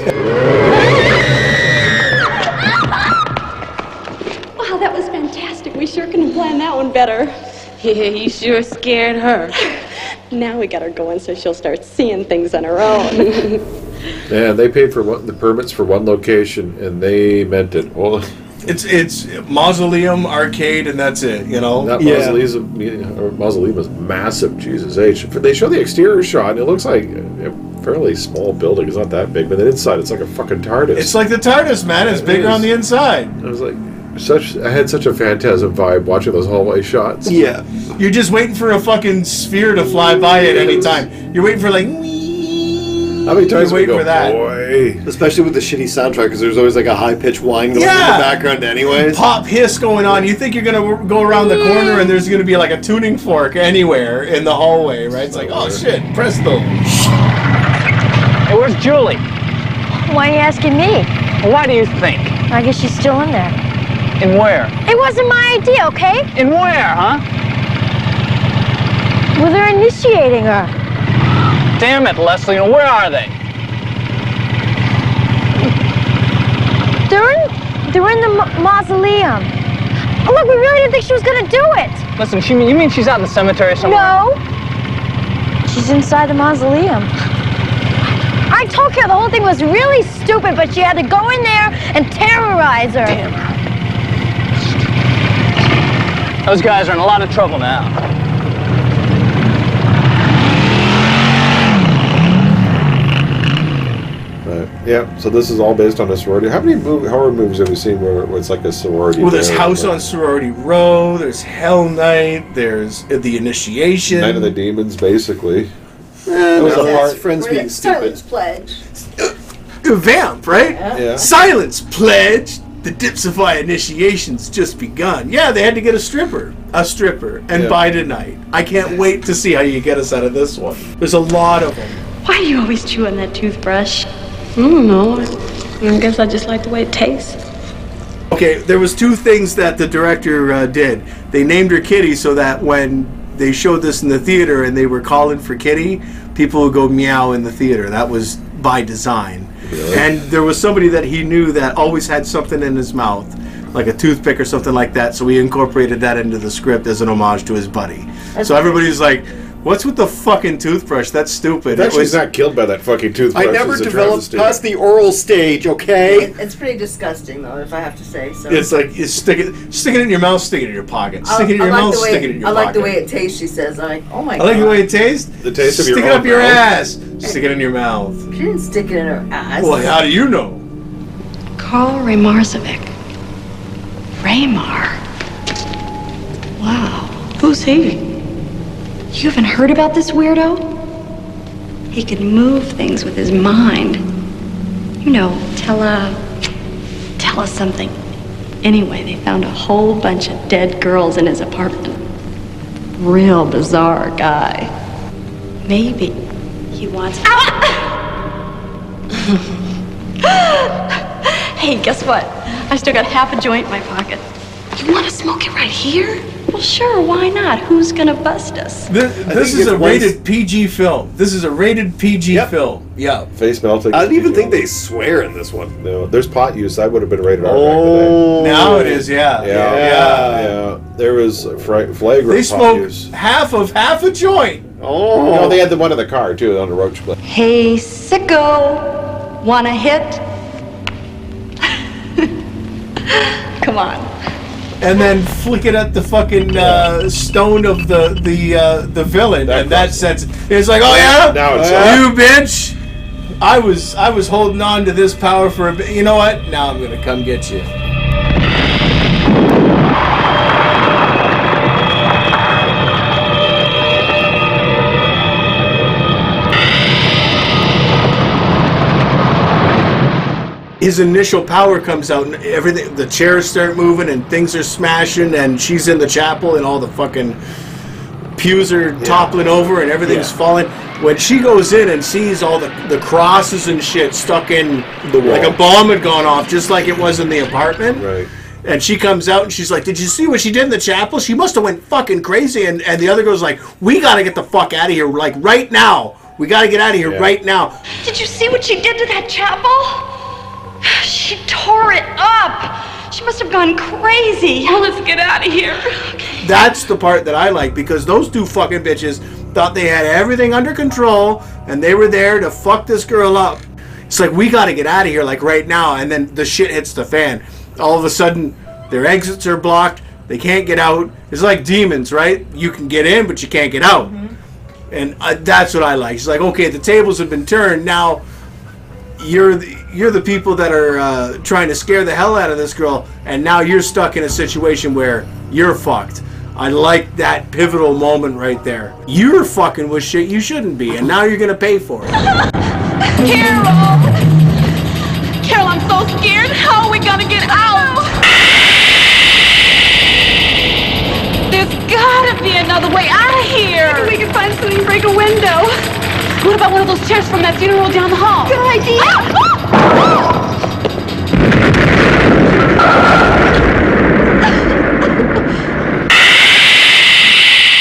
Speaker 3: Wow, that was fantastic. We sure couldn't plan that one better.
Speaker 9: Yeah, you sure scared her.
Speaker 3: Now we got her going so she'll start seeing things on her own.
Speaker 13: Yeah, they paid for one, the permits for one location, and they meant it. Well,
Speaker 7: It's it's mausoleum, arcade, and that's it. You know.
Speaker 13: that
Speaker 11: Yeah.
Speaker 13: mausoleum, or mausoleum is massive. Jesus H. They show the exterior shot, and it looks like a fairly small building. It's not that big, but the inside, it's like a fucking TARDIS.
Speaker 7: It's like the TARDIS, man. It's
Speaker 13: It
Speaker 7: bigger
Speaker 13: is.
Speaker 7: on the inside.
Speaker 13: I was like, such. I had such a Phantasm vibe watching those hallway shots.
Speaker 11: Yeah.
Speaker 7: You're just waiting for a fucking sphere to fly by at any time. You're waiting for like.
Speaker 13: How many times
Speaker 7: You're
Speaker 13: we
Speaker 7: waiting
Speaker 13: go,
Speaker 7: for that.
Speaker 13: boy?
Speaker 11: Especially with the shitty soundtrack, because there's always like a high-pitched whine going
Speaker 7: Yeah.
Speaker 11: in the background anyways.
Speaker 7: Pop hiss going on. You think you're gonna go around the corner and there's gonna be like a tuning fork anywhere in the hallway, right? It's like, oh shit, presto.
Speaker 10: Hey, where's Julie?
Speaker 9: Why are you asking me?
Speaker 10: Why do you think?
Speaker 9: I guess she's still in there.
Speaker 10: In where?
Speaker 9: It wasn't my idea, okay?
Speaker 10: In where, huh?
Speaker 9: Well, they're initiating her.
Speaker 10: Damn it, Leslie, and where are they?
Speaker 9: They're in, they're in the ma- mausoleum. Oh, look, we really didn't think she was gonna do it.
Speaker 10: Listen, she, you mean she's out in the cemetery somewhere?
Speaker 9: No. She's inside the mausoleum. I told Carol the whole thing was really stupid, but she had to go in there and terrorize her.
Speaker 10: Damn her. Those guys are in a lot of trouble now.
Speaker 13: Right. Yeah, so this is all based on a sorority. How many movie, horror movies have we seen where, where it's like a sorority?
Speaker 7: Well, there's
Speaker 13: there?
Speaker 7: House
Speaker 13: Like,
Speaker 7: on Sorority Row, there's Hell Night, there's The Initiation.
Speaker 13: Night of the Demons, basically.
Speaker 7: Eh,
Speaker 13: That was
Speaker 7: no.
Speaker 13: a part.
Speaker 11: Friends being
Speaker 8: Silence
Speaker 11: stupid.
Speaker 8: Pledge.
Speaker 7: Vamp, right?
Speaker 8: Yeah.
Speaker 13: Yeah.
Speaker 7: Silence Pledge. The Dipsify initiation's just begun. Yeah, they had to get a stripper. A stripper. And
Speaker 13: Yeah.
Speaker 7: by tonight. I can't wait to see how you get us out of this one. There's a lot of them.
Speaker 3: Why do you always chew on that toothbrush?
Speaker 21: I don't know. I guess I just like the way it tastes.
Speaker 7: Okay, there was two things that the director uh, did. They named her Kitty so that when they showed this in the theater and they were calling for Kitty, people would go meow in the theater. That was by design.
Speaker 13: Really?
Speaker 7: And there was somebody that he knew that always had something in his mouth, like a toothpick or something like that, so he incorporated that into the script as an homage to his buddy.
Speaker 8: That's
Speaker 7: so everybody's like, what's with the fucking toothbrush? That's stupid.
Speaker 13: That
Speaker 7: It
Speaker 13: she's
Speaker 7: was-
Speaker 13: not killed by that fucking toothbrush.
Speaker 11: I never
Speaker 13: is a
Speaker 11: developed
Speaker 13: travesty.
Speaker 11: past the oral stage, okay?
Speaker 8: It- It's pretty disgusting, though, if I have to say so.
Speaker 7: It's like, you stick it, stick it in your mouth, stick it in your pocket.
Speaker 8: I-
Speaker 7: Stick it in
Speaker 8: I
Speaker 7: your
Speaker 8: like
Speaker 7: mouth,
Speaker 8: the way,
Speaker 7: stick it in your
Speaker 8: I
Speaker 7: pocket.
Speaker 8: like the way it tastes, she says. I'm like, oh my
Speaker 7: I
Speaker 8: god.
Speaker 7: like the way it tastes.
Speaker 13: The taste of
Speaker 7: Stick
Speaker 13: your
Speaker 7: it
Speaker 13: own
Speaker 7: up your
Speaker 13: mouth.
Speaker 7: ass. Stick it in your mouth.
Speaker 8: She didn't stick it in her ass.
Speaker 7: Well, how do you know?
Speaker 3: Karl Raymarzovic. Raymar. Wow. Who's he? You haven't heard about this weirdo? He could move things with his mind. You know, tell, uh, tell us something. Anyway, they found a whole bunch of dead girls in his apartment. Real bizarre guy. Maybe he wants... Hey, guess what? I still got half a joint in my pocket. You want to smoke it right here? Well, sure, why not? Who's gonna bust us?
Speaker 7: This, this
Speaker 11: think
Speaker 7: is
Speaker 11: it's
Speaker 7: a
Speaker 11: one-
Speaker 7: rated P G film. This is a rated P G
Speaker 11: Yep.
Speaker 7: film. Yeah.
Speaker 13: Face melting.
Speaker 11: I don't even think they swear in this one.
Speaker 13: No, there's pot use. That would have been rated R back
Speaker 11: Oh.
Speaker 7: Now it is, yeah.
Speaker 13: in the day. Yeah,
Speaker 11: Yeah.
Speaker 13: yeah. There was fra- flagrant
Speaker 7: They
Speaker 13: pot
Speaker 7: smoked
Speaker 13: use.
Speaker 7: half of half a joint.
Speaker 11: Oh.
Speaker 13: No, they had the one in the car too on the roach clip.
Speaker 3: Hey, sicko, wanna hit? Come on.
Speaker 7: And then flick it at the fucking uh, stone of the the uh, the villain.
Speaker 13: That
Speaker 7: and that
Speaker 13: close.
Speaker 7: sense, it's like, oh yeah,
Speaker 13: Now it's
Speaker 7: you bitch. I was I was holding on to this power for a bit. You know what? Now I'm gonna come get you. His initial power comes out and everything, the chairs start moving and things are smashing and she's in the chapel and all the fucking pews are toppling over and everything's
Speaker 13: Yeah.
Speaker 7: falling. When she goes in and sees all the, the crosses and shit stuck in,
Speaker 13: The wall.
Speaker 7: like a bomb had gone off just like it was in the apartment.
Speaker 13: Right.
Speaker 7: And she comes out and she's like, did you see what she did in the chapel? She must have went fucking crazy. And, and the other girl's like, we got to get the fuck out of here, like right now. We got to get out of here
Speaker 13: Yeah.
Speaker 7: right now.
Speaker 3: Did you see what she did to that chapel? She tore it up. She must have gone crazy. Well, let's get out of here.
Speaker 7: That's the part that I like because those two fucking bitches thought they had everything under control and they were there to fuck this girl up. It's like, we got to get out of here like right now. And then the shit hits the fan. All of a sudden, their exits are blocked. They can't get out. It's like demons, right? You can get in, but you can't get out. And uh, that's what I like. She's like, okay, the tables have been turned. Now you're the, you're the people that are uh, trying to scare the hell out of this girl, and now you're stuck in a situation where you're fucked. I like that pivotal moment right there. You're fucking with shit you shouldn't be, and now you're gonna pay for it.
Speaker 16: Carol! Carol, I'm so scared. How are we gonna get out? There's gotta be another way out of here. Maybe we can find something to break a window. What about one of those chairs from that funeral down the hall? Good idea.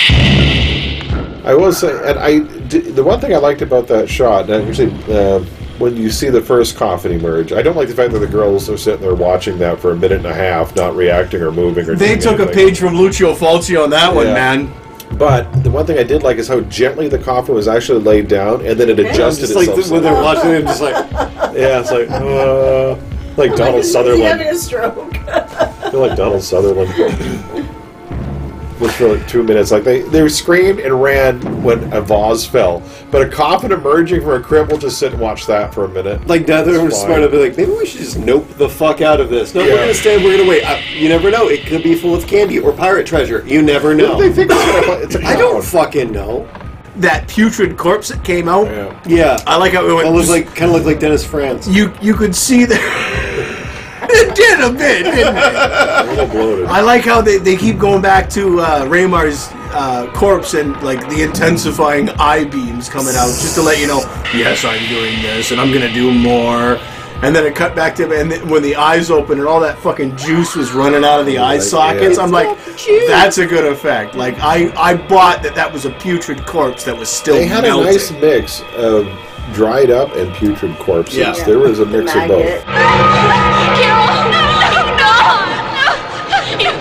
Speaker 13: I will say, and I, the one thing I liked about that shot, and actually, uh, when you see the first coffin emerge, I don't like the fact that the girls are sitting there watching that for a minute and a half, not reacting or moving or
Speaker 7: They
Speaker 13: doing
Speaker 7: took
Speaker 13: anything.
Speaker 7: a page from Lucio Fulci on that one,
Speaker 13: Yeah.
Speaker 7: man.
Speaker 13: But the one thing I did like is how gently the coffin was actually laid down, and then it adjusted
Speaker 11: Just like
Speaker 13: itself.
Speaker 11: the- when they're watching it, just like
Speaker 13: yeah, it's like uh, like Donald
Speaker 8: Is he
Speaker 13: Sutherland.
Speaker 8: having a stroke?
Speaker 13: I feel like Donald Sutherland. Just for like two minutes, like they they screamed and ran when a vase fell, but a coffin emerging from a crypt, we'll just sit and watch that for a minute.
Speaker 11: Like now they're
Speaker 13: It's
Speaker 11: smart
Speaker 13: fine.
Speaker 11: to be like, maybe we should just nope the fuck out of this. No,
Speaker 13: Yeah.
Speaker 11: we're gonna stand. We're gonna wait. Uh, you never know. It could be full of candy or pirate treasure. You never know.
Speaker 13: What do they think it's gonna? It's a
Speaker 11: I don't fucking know.
Speaker 7: That putrid corpse that came out.
Speaker 13: Yeah,
Speaker 11: Yeah.
Speaker 7: I like how it went.
Speaker 11: It looked like kind of looked like Dennis Franz.
Speaker 7: You you could see that. It did a bit, didn't it?
Speaker 13: A little bloated.
Speaker 7: I like how they, they keep going back to uh, Raymar's uh, corpse and like the intensifying eye beams coming out just to let you know, yes, I'm doing this and I'm gonna do more. And then it cut back to and then when the eyes open and all that fucking juice was running out of the eye
Speaker 13: Like,
Speaker 7: sockets,
Speaker 13: yeah.
Speaker 7: I'm like, that's a good effect. Like I I bought that that was a putrid corpse that was still
Speaker 13: They had
Speaker 7: melting.
Speaker 13: a nice mix of dried up and putrid corpses.
Speaker 7: Yeah.
Speaker 13: There was a mix of both.
Speaker 9: Carol, no, no, no, you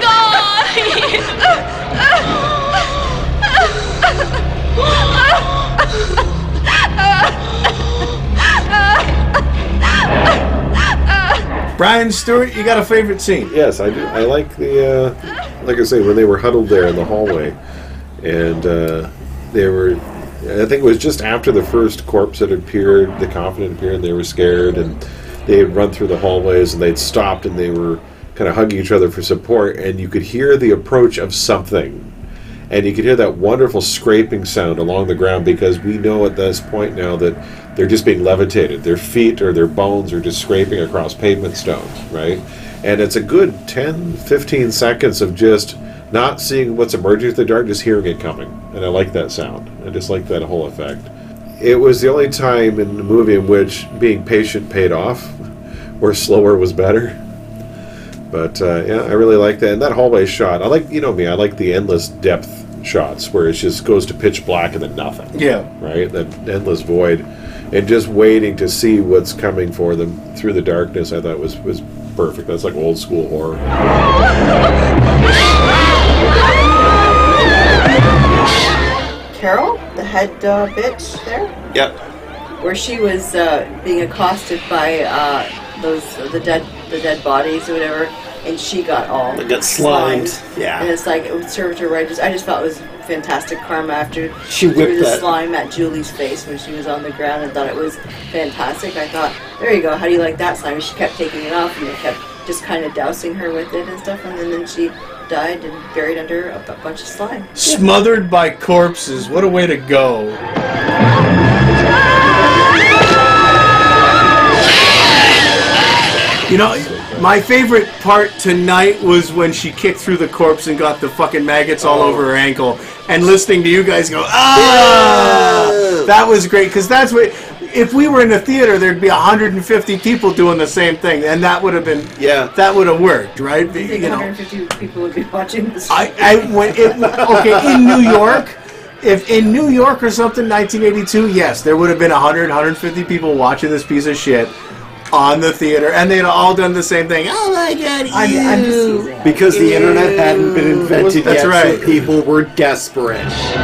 Speaker 7: Brian Stewart, you got a favorite scene?
Speaker 13: Yes, I do. I like the, uh, like I say, when they were huddled there in the hallway, and uh, they were, I think it was just after the first corpse had appeared, the coffin had appeared, and they were scared, and they had run through the hallways, and they'd stopped, and they were kind of hugging each other for support, and you could hear the approach of something. And you could hear that wonderful scraping sound along the ground, because we know at this point now that they're just being levitated. Their feet or their bones are just scraping across pavement stones, right? And it's a good ten, fifteen seconds of just not seeing what's emerging at the dark, just hearing it coming. And I like that sound. I just like that whole effect. It was the only time in the movie in which being patient paid off, where slower was better. But uh, yeah, I really like that. And that hallway shot, I like, you know me, I like the endless depth shots where it just goes to pitch black and then nothing.
Speaker 7: Yeah.
Speaker 13: Right? That endless void. And just waiting to see what's coming for them through the darkness, I thought was, was perfect. That's like old school horror.
Speaker 8: Carol, the head uh, bitch there,
Speaker 11: Yep.
Speaker 8: where she was uh, being accosted by uh, those the dead the dead bodies or whatever, and she got all
Speaker 11: They got slimed.
Speaker 8: slimed.
Speaker 11: Yeah.
Speaker 8: And it's like it served her right. Just I just thought it was fantastic karma after
Speaker 11: She
Speaker 8: threw
Speaker 11: whipped
Speaker 8: the
Speaker 11: that.
Speaker 8: slime at Julie's face when she was on the ground, and thought it was fantastic. I thought, there you go. How do you like that slime? And she kept taking it off, and they kept just kind of dousing her with it and stuff, and then, then she died and buried under a bu- bunch of slime.
Speaker 7: Smothered by corpses. What a way to go. You know, my favorite part tonight was when she kicked through the corpse and got the fucking maggots all over her ankle, and listening to you guys go, ah! That was great, because that's what, if we were in a theater, there'd be one hundred fifty people doing the same thing, and that would have been,
Speaker 11: yeah,
Speaker 7: that would have worked, right?
Speaker 8: I think
Speaker 7: You know.
Speaker 8: one hundred fifty people would be watching this.
Speaker 7: I, I when it, okay, in New York, if in New York or something, nineteen eighty-two, yes, there would have been one hundred, one hundred fifty people watching this piece of shit on the theater, and they'd all done the same thing. Oh my god,
Speaker 8: I'm, I'm just using it.
Speaker 11: Because the internet hadn't been invented
Speaker 7: That's
Speaker 11: yet,
Speaker 7: right.
Speaker 11: so people were desperate.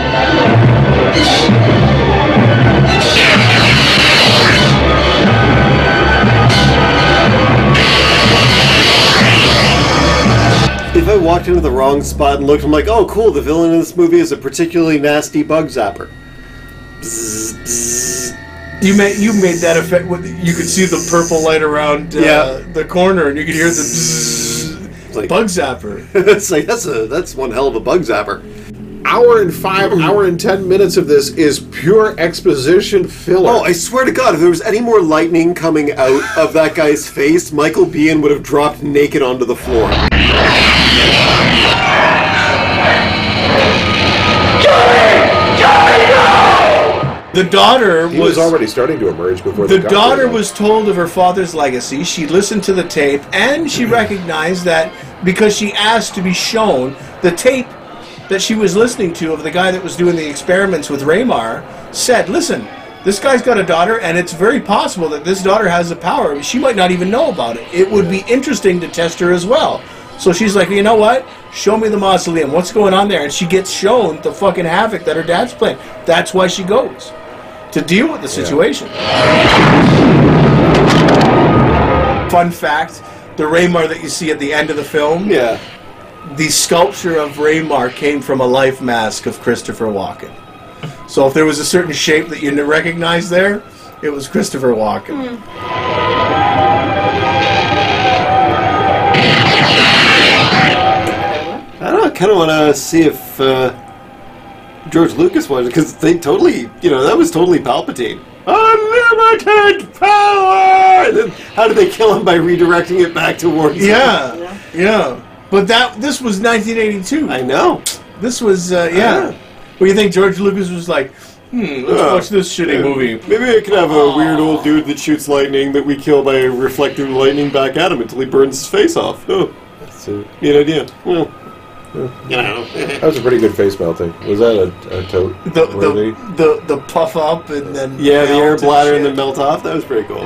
Speaker 11: If I walked into the wrong spot and looked, I'm like, oh cool, the villain in this movie is a particularly nasty bug zapper. Bzz, bzz.
Speaker 7: You made you made that effect with you could see the purple light around uh,
Speaker 11: Yeah.
Speaker 7: the corner, and you could hear the bzzz,
Speaker 11: like,
Speaker 7: bug zapper.
Speaker 11: It's like that's a that's one hell of a bug zapper.
Speaker 13: Hour and five, hour and ten minutes of this is pure exposition filler.
Speaker 11: Oh, I swear to God, if there was any more lightning coming out of that guy's face, Michael Biehn would have dropped naked onto the floor.
Speaker 7: The daughter
Speaker 13: he
Speaker 7: was,
Speaker 13: was already starting to emerge before
Speaker 7: the
Speaker 13: they got
Speaker 7: daughter
Speaker 13: there.
Speaker 7: was told of her father's legacy. She listened to the tape, and she recognized that because she asked to be shown the tape that she was listening to of the guy that was doing the experiments with Raymar said, listen, This guy's got a daughter, and it's very possible that this daughter has the power. She might not even know about it. It would be interesting to test her as well. So she's like, you know what? Show me the mausoleum. What's going on there? And she gets shown the fucking havoc that her dad's playing. That's why she goes. To deal with the situation. Yeah. Fun fact, the Raymar that you see at the end of the film,
Speaker 11: yeah,
Speaker 7: the sculpture of Raymar came from a life mask of Christopher Walken. So if there was a certain shape that you didn't recognize there, it was Christopher Walken. Mm.
Speaker 11: I don't know, I kind of want to see if uh, George Lucas wanted, because they totally, you know, that was totally Palpatine. Unlimited power! And then how did they kill him? By redirecting it back towards
Speaker 7: yeah,
Speaker 11: him?
Speaker 7: Yeah, yeah. But that this was nineteen eighty-two.
Speaker 11: I know.
Speaker 7: This was, uh, yeah. What do you think George Lucas was like, hmm, let's
Speaker 11: uh,
Speaker 7: watch this shitty
Speaker 11: yeah,
Speaker 7: movie.
Speaker 11: Maybe I could have a weird old dude that shoots lightning that we kill by reflecting the lightning back at him until he burns his face off. Oh, that's a neat idea. Well, you know.
Speaker 13: That was a pretty good face melting. Was that a, a tote?
Speaker 7: The, the, the, the puff up and then...
Speaker 11: Yeah, the air bladder and then melt off. That was pretty cool.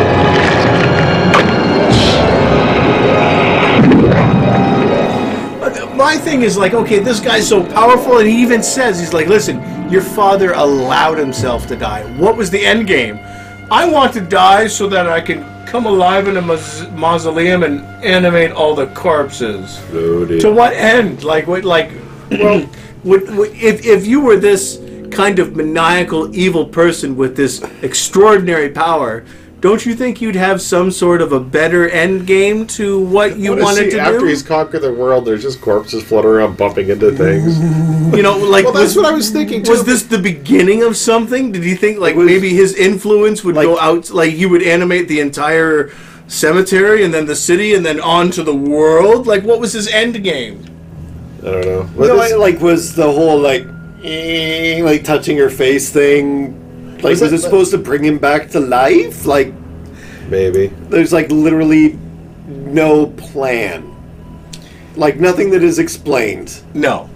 Speaker 7: My thing is like, okay, this guy's so powerful, and he even says, he's like, listen, your father allowed himself to die. What was the end game? I want to die so that I can come alive in a maus- mausoleum and animate all the corpses.
Speaker 13: Loaded.
Speaker 7: To what end? Like, what? Like, well, would, would, if if you were this kind of maniacal, evil person with this extraordinary power, don't you think you'd have some sort of a better end game to what you
Speaker 13: wanted
Speaker 7: wanted
Speaker 13: see,
Speaker 7: to
Speaker 13: after
Speaker 7: do?
Speaker 13: he's conquered the world, there's just corpses floating around bumping into things.
Speaker 7: You know, like
Speaker 13: well, that's
Speaker 7: was,
Speaker 13: what I was thinking too.
Speaker 7: Was this the beginning of something? Did you think like
Speaker 11: was,
Speaker 7: maybe his influence would
Speaker 11: like,
Speaker 7: go out, like he would animate the entire cemetery and then the city and then on to the world? Like, what was his end game?
Speaker 13: I don't know.
Speaker 11: Well, no, this, like was the whole like, eh, like touching her face thing. Like, was, was it, it supposed to bring him back to life? Like,
Speaker 13: maybe.
Speaker 11: There's like literally no plan. Like nothing that is explained.
Speaker 7: No.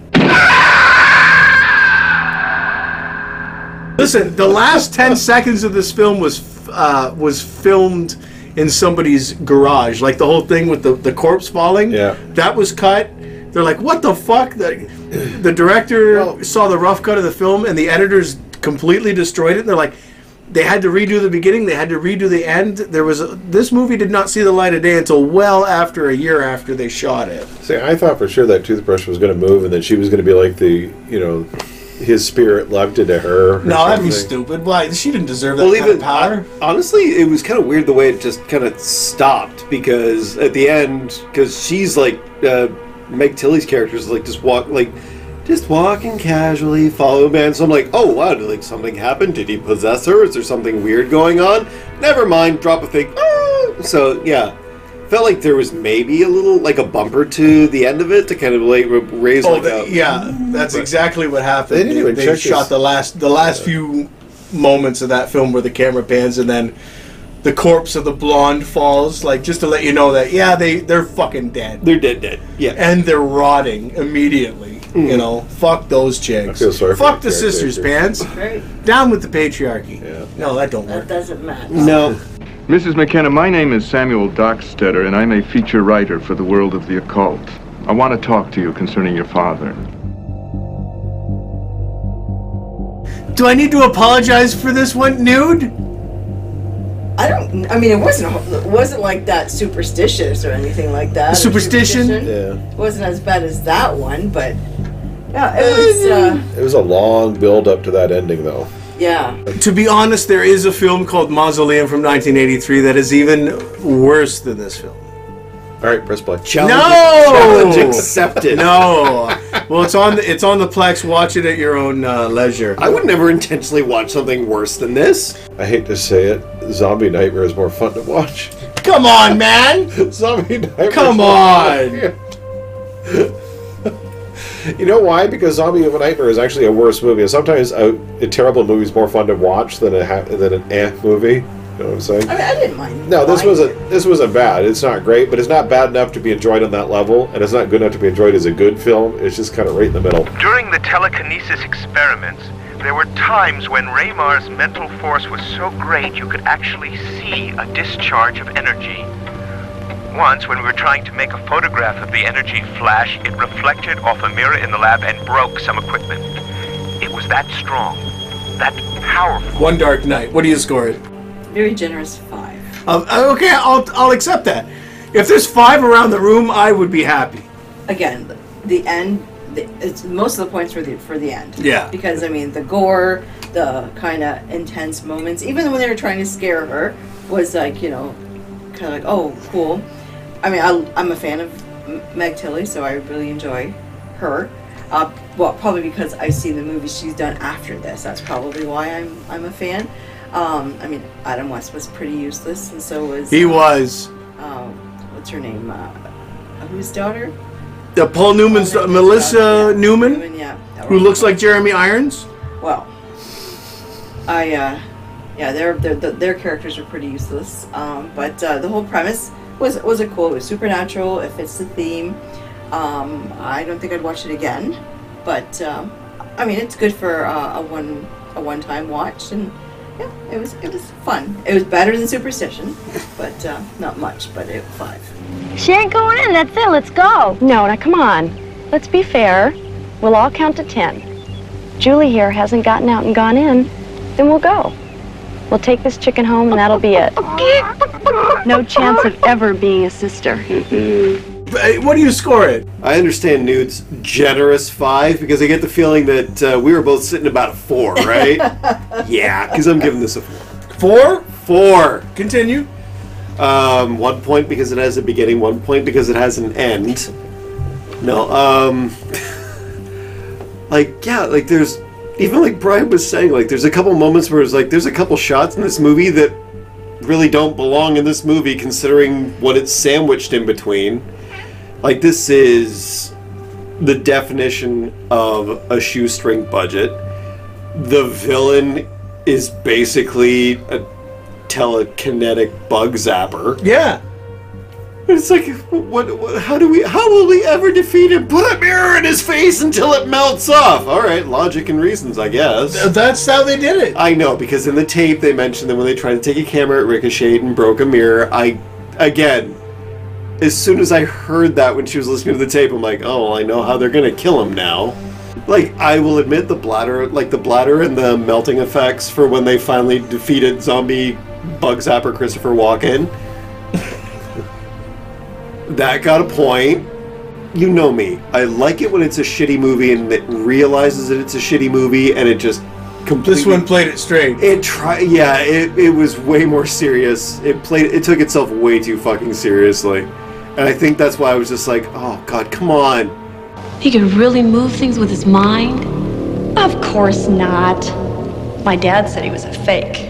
Speaker 7: Listen, the last ten seconds of this film was uh, was filmed in somebody's garage. Like the whole thing with the, the corpse falling.
Speaker 13: Yeah.
Speaker 7: That was cut. They're like, what the fuck? The, the director well, saw the rough cut of the film and the editors completely destroyed it. They're like, they had to redo the beginning. They had to redo the end. There was a, this movie did not see the light of day until well after a year after they shot it.
Speaker 13: See, I thought for sure that toothbrush was going to move and that she was going to be like the, you know, his spirit loved it to her.
Speaker 7: No, that'd be stupid. Why? She didn't deserve that
Speaker 11: well,
Speaker 7: kind
Speaker 11: even,
Speaker 7: of power.
Speaker 11: Honestly, it was kind of weird the way it just kind of stopped because at the end, because she's like, uh, Meg Tilly's character is like just walk like. Just walking casually, follow a man. So I'm like, oh wow, did like something happen? Did he possess her? Is there something weird going on? Never mind, drop a fake. Ah! So yeah, felt like there was maybe a little like a bumper to the end of it to kind of like raise
Speaker 7: oh,
Speaker 11: like
Speaker 7: the,
Speaker 11: a.
Speaker 7: Yeah, that's exactly what happened.
Speaker 13: They didn't even
Speaker 7: they
Speaker 13: check
Speaker 7: shot
Speaker 13: this.
Speaker 7: the last the last yeah. few moments of that film where the camera pans and then the corpse of the blonde falls, like just to let you know that yeah, they they're fucking dead.
Speaker 11: They're dead, dead. Yeah,
Speaker 7: and they're rotting immediately. Mm. You know, fuck those chicks.
Speaker 13: I feel sorry
Speaker 7: fuck
Speaker 13: for
Speaker 7: the sisters, pants.
Speaker 8: Right.
Speaker 7: Down with the patriarchy.
Speaker 13: Yeah.
Speaker 7: No, that don't work.
Speaker 8: That doesn't matter.
Speaker 11: No.
Speaker 14: Missus McKenna, my name is Samuel Dockstetter, and I'm a feature writer for the world of the occult. I want to talk to you concerning your father.
Speaker 7: Do I need to apologize for this one, nude?
Speaker 8: I don't. I mean, it wasn't. It wasn't like that superstitious or anything like that.
Speaker 7: Superstition?
Speaker 8: superstition. Yeah. It wasn't as bad as that one, but yeah, it was. Uh,
Speaker 13: it was a long build up to that ending, though.
Speaker 8: Yeah.
Speaker 7: To be honest, there is a film called Mausoleum from nineteen eighty-three that is even worse than this film.
Speaker 13: All right, press play.
Speaker 11: Challenge,
Speaker 7: no,
Speaker 11: challenge accepted.
Speaker 7: No. Well, it's on. The, it's on the Plex. Watch it at your own uh, leisure.
Speaker 11: I would never intentionally watch something worse than this.
Speaker 13: I hate to say it, Zombie Nightmare is more fun to watch.
Speaker 7: Come on, man.
Speaker 13: Zombie Nightmare.
Speaker 7: Come on.
Speaker 13: You know why? Because Zombie Nightmare is actually a worse movie. And sometimes a, a terrible movie is more fun to watch than a ha- than an eh movie. You know what I'm saying?
Speaker 8: I mean, I didn't mind.
Speaker 13: No, this wasn't. This wasn't bad. It's not great, but it's not bad enough to be enjoyed on that level, and it's not good enough to be enjoyed as a good film. It's just kind of right in the middle.
Speaker 2: During the telekinesis experiments, There were times when Raymar's mental force was so great you could actually see a discharge of energy. Once, when we were trying to make a photograph of the energy flash, it reflected off a mirror in the lab and broke some equipment. It was that strong, that powerful.
Speaker 7: One Dark Night. What do you score it?
Speaker 8: Very generous five.
Speaker 7: Um, okay, I'll I'll accept that. If there's five around the room, I would be happy.
Speaker 8: Again, the end. The, it's most of the points for the for the end.
Speaker 7: Yeah.
Speaker 8: Because I mean, the gore, the kind of intense moments, even when they were trying to scare her, was like, you know, kind of like, oh, cool. I mean, I, I'm a fan of Meg Tilly, so I really enjoy her. Uh, well, probably because I've seen the movies she's done after this. That's probably why I'm I'm a fan. Um, I mean, Adam West was pretty useless, and so was
Speaker 7: he
Speaker 8: uh,
Speaker 7: was.
Speaker 8: Uh, what's her name? Uh, whose daughter?
Speaker 7: The Paul Newman's
Speaker 8: Paul
Speaker 7: Melissa
Speaker 8: daughter, yeah.
Speaker 7: Newman,
Speaker 8: Newman, yeah.
Speaker 7: who looks like Jeremy Irons.
Speaker 8: Well, I uh, yeah, their their their characters are pretty useless. Um, but uh, the whole premise was was a cool. It was supernatural. It fits the theme. Um, I don't think I'd watch it again, but um, I mean, it's good for uh, a one a one time watch, and yeah, it was it was fun. It was better than Superstition, but uh, not much. But it five.
Speaker 9: She ain't going in, that's it, let's go. No, now come on. Let's be fair. We'll all count to ten. Julie here hasn't gotten out and gone in, then we'll go. We'll take this chicken home and that'll be it. No chance of ever being a sister.
Speaker 7: What do you score it?
Speaker 11: I understand Nude's generous five because I get the feeling that uh, we were both sitting about a four, right? Yeah, because I'm giving this a four.
Speaker 7: Four?
Speaker 11: Four.
Speaker 7: Continue.
Speaker 11: Um, one point because it has a beginning, one point because it has an end. No, um... like, yeah, like there's... Even like Brian was saying, like there's a couple moments where it's like, there's a couple shots in this movie that really don't belong in this movie considering what it's sandwiched in between. Like, this is the definition of a shoestring budget. The villain is basically a telekinetic bug zapper.
Speaker 7: Yeah.
Speaker 11: It's like, what, what? How do we? How will we ever defeat him? Put a mirror in his face until it melts off. All right, logic and reasons, I guess.
Speaker 7: That's how they did it.
Speaker 11: I know, because in the tape they mentioned that when they tried to take a camera at Ricochet and broke a mirror. I, again, as soon as I heard that when she was listening to the tape, I'm like, oh, well, I know how they're gonna kill him now. Like, I will admit the bladder, like the bladder and the melting effects for when they finally defeated zombie bug zapper Christopher Walken. That got a point. You know me. I like it when it's a shitty movie and it realizes that it's a shitty movie and it just completely...
Speaker 7: This one played it straight.
Speaker 11: It try, yeah, it, it was way more serious. It played. It took itself way too fucking seriously. And I think that's why I was just like, oh, God, come on.
Speaker 21: He can really move things with his mind?
Speaker 3: Of course not. My dad said he was a fake.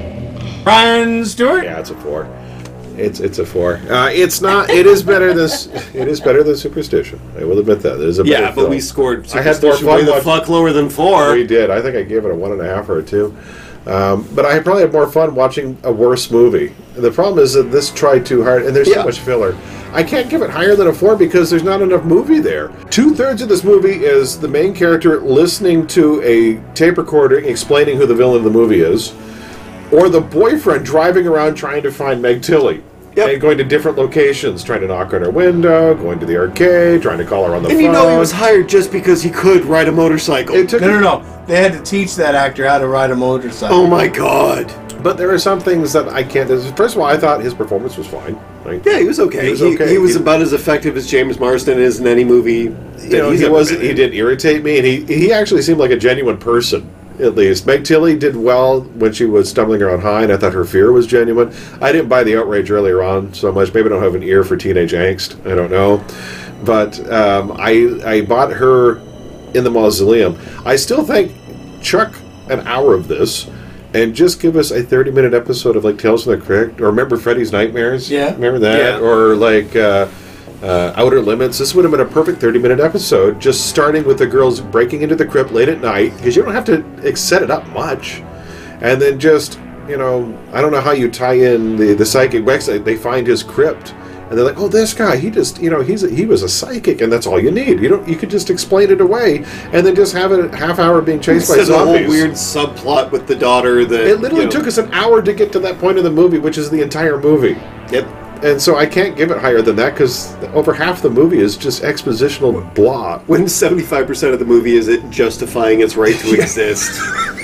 Speaker 7: Brian Stewart?
Speaker 13: Yeah, it's a four. It's it's a four. Uh, it's not. It is better than it is better than Superstition. I will admit that. There's a better
Speaker 11: yeah, but
Speaker 13: film.
Speaker 11: we scored
Speaker 13: I had more
Speaker 11: Superstition
Speaker 13: fun
Speaker 11: way the
Speaker 13: watching-
Speaker 11: fuck lower than four.
Speaker 13: We did. I think I gave it a one and a half or a two. Um, but I probably had more fun watching a worse movie. The problem is that this tried too hard, and there's
Speaker 11: Yeah.
Speaker 13: so much filler. I can't give it higher than a four because there's not enough movie there. Two thirds of this movie is the main character listening to a tape recording explaining who the villain of the movie is, or the boyfriend driving around trying to find Meg Tilly. Yep. And going to different locations, trying to knock on her window, going to the arcade, trying to call her on the
Speaker 11: And
Speaker 13: phone.
Speaker 11: you know he was hired just because he could ride a motorcycle.
Speaker 13: It took
Speaker 7: No, no, no. They had to teach that actor how to ride a motorcycle.
Speaker 11: Oh my God.
Speaker 13: But there are some things that I can't. First of all, I thought his performance was fine. Like,
Speaker 11: Yeah, he was okay.
Speaker 13: He was
Speaker 11: He,
Speaker 13: okay.
Speaker 11: he was
Speaker 13: He-
Speaker 11: about as effective as James Marsden is in any movie that
Speaker 13: you know,
Speaker 11: he's
Speaker 13: he
Speaker 11: ever
Speaker 13: wasn't.
Speaker 11: been
Speaker 13: He
Speaker 11: in.
Speaker 13: didn't irritate me, and he he actually seemed like a genuine person. At least Meg Tilly did well when she was stumbling around high, and I thought her fear was genuine. I didn't buy the outrage earlier on so much. Maybe I don't have an ear for teenage angst. I don't know, but um, I I bought her in the mausoleum. I still think chuck an hour of this and just give us a thirty minute episode of like Tales from the Crypt, or Remember Freddy's Nightmares.
Speaker 7: Yeah.
Speaker 13: Remember that?
Speaker 7: Yeah.
Speaker 13: Or like uh, uh, Outer Limits. This would have been a perfect thirty minute episode, just starting with the girls breaking into the crypt late at night, because you don't have to ex- set it up much. And then just, you know, I don't know how you tie in the, the psychic website. They find his crypt, And they're like, oh, this guy, he just, you know, he's a, he was a psychic, and that's all you need. You don't, you could just explain it away, and then just have a half hour being chased by
Speaker 11: Instead of a
Speaker 13: zombies.
Speaker 11: whole weird subplot with the daughter that...
Speaker 13: It literally
Speaker 11: you know,
Speaker 13: took us an hour to get to that point in the movie, which is the entire movie.
Speaker 11: Yep.
Speaker 13: And so I can't give it higher than that, because over half the movie is just expositional blah.
Speaker 11: When seventy-five percent of the movie is it justifying its right to exist.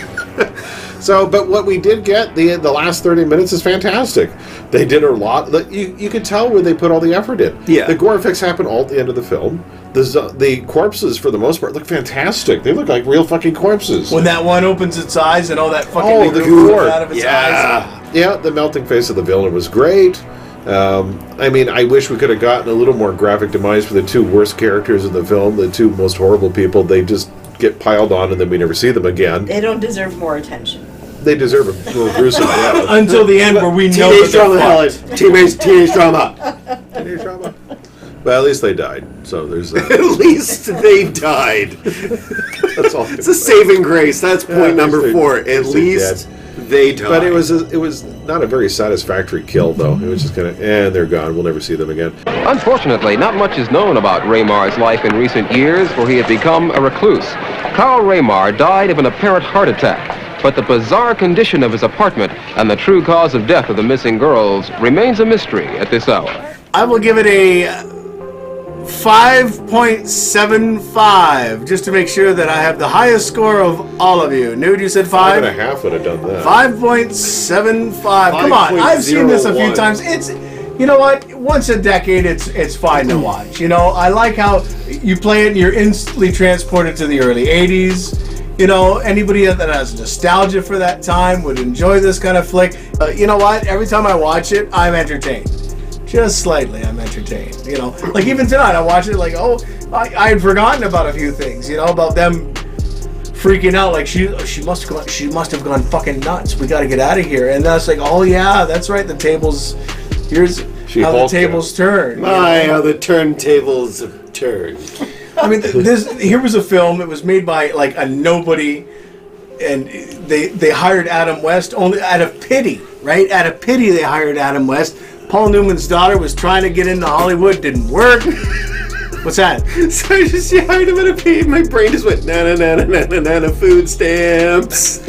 Speaker 13: So, but what we did get, the the last thirty minutes is fantastic. They did a lot. You, you could tell where they put all the effort in.
Speaker 11: Yeah.
Speaker 13: The gore effects happen all at the end of the film. The, zo- the corpses, for the most part, look fantastic. They look like real fucking corpses.
Speaker 7: When that one opens its eyes and all that fucking
Speaker 13: Oh, the
Speaker 7: goo
Speaker 13: gore.
Speaker 7: out of its
Speaker 13: Yeah.
Speaker 7: eyes.
Speaker 13: Yeah, the melting face of the villain was great. Um, I mean, I wish we could have gotten a little more graphic demise for the two worst characters in the film, the two most horrible people. They just get piled on and then we never see them again.
Speaker 8: They don't deserve more attention.
Speaker 13: They deserve a little gruesome death.
Speaker 7: Until the end where we know
Speaker 11: Teenage
Speaker 7: that
Speaker 11: drama,
Speaker 7: they're
Speaker 11: Helen.
Speaker 7: fucked.
Speaker 11: Teenage, teenage drama.
Speaker 13: Teenage drama. Well, at least they died. So there's that.
Speaker 11: At least they died.
Speaker 13: That's all.
Speaker 11: It's a saving grace. That's point
Speaker 13: Yeah, at
Speaker 11: number
Speaker 13: least they-
Speaker 11: four.
Speaker 13: at
Speaker 11: At
Speaker 13: least they
Speaker 11: least they died.
Speaker 13: But it was a, it was not a very satisfactory kill, though. It was just kind of, and they're gone. We'll never see them again.
Speaker 6: Unfortunately, not much is known about Raymar's life in recent years, for he had become a recluse. Carl Raymar died of an apparent heart attack, but the bizarre condition of his apartment and the true cause of death of the missing girls remains a mystery at this hour.
Speaker 7: I will give it a five point seven five, just to make sure that I have the highest score of all of you. Nude, you said
Speaker 13: Five
Speaker 7: five?
Speaker 13: and a half would have done that.
Speaker 7: five point seven five. Come on, I've seen this a few times. It's, you know what? Once a decade, it's it's fine to watch. You know, I like how you play it and you're instantly transported to the early eighties. You know, anybody that has nostalgia for that time would enjoy this kind of flick. Uh, you know what? Every time I watch it, I'm entertained. Just slightly, I'm entertained. You know, like even tonight, I watched it like, oh, I, I had forgotten about a few things. You know, about them freaking out. Like she, she must have gone, she must have gone fucking nuts. We got to get out of here. And that's like, oh yeah, that's right. The tables. Here's
Speaker 13: She
Speaker 7: how the
Speaker 13: hulked
Speaker 7: tables turn.
Speaker 11: My, how the turntables have turned.
Speaker 7: I mean, th- this here was a film. It was made by like a nobody, and they they hired Adam West only out of pity, right? Out of pity, they hired Adam West. Paul Newman's daughter was trying to get into Hollywood, didn't work. What's that?
Speaker 11: So I just yeah, hired him at a pay. My brain just went na na na na na na na food stamps.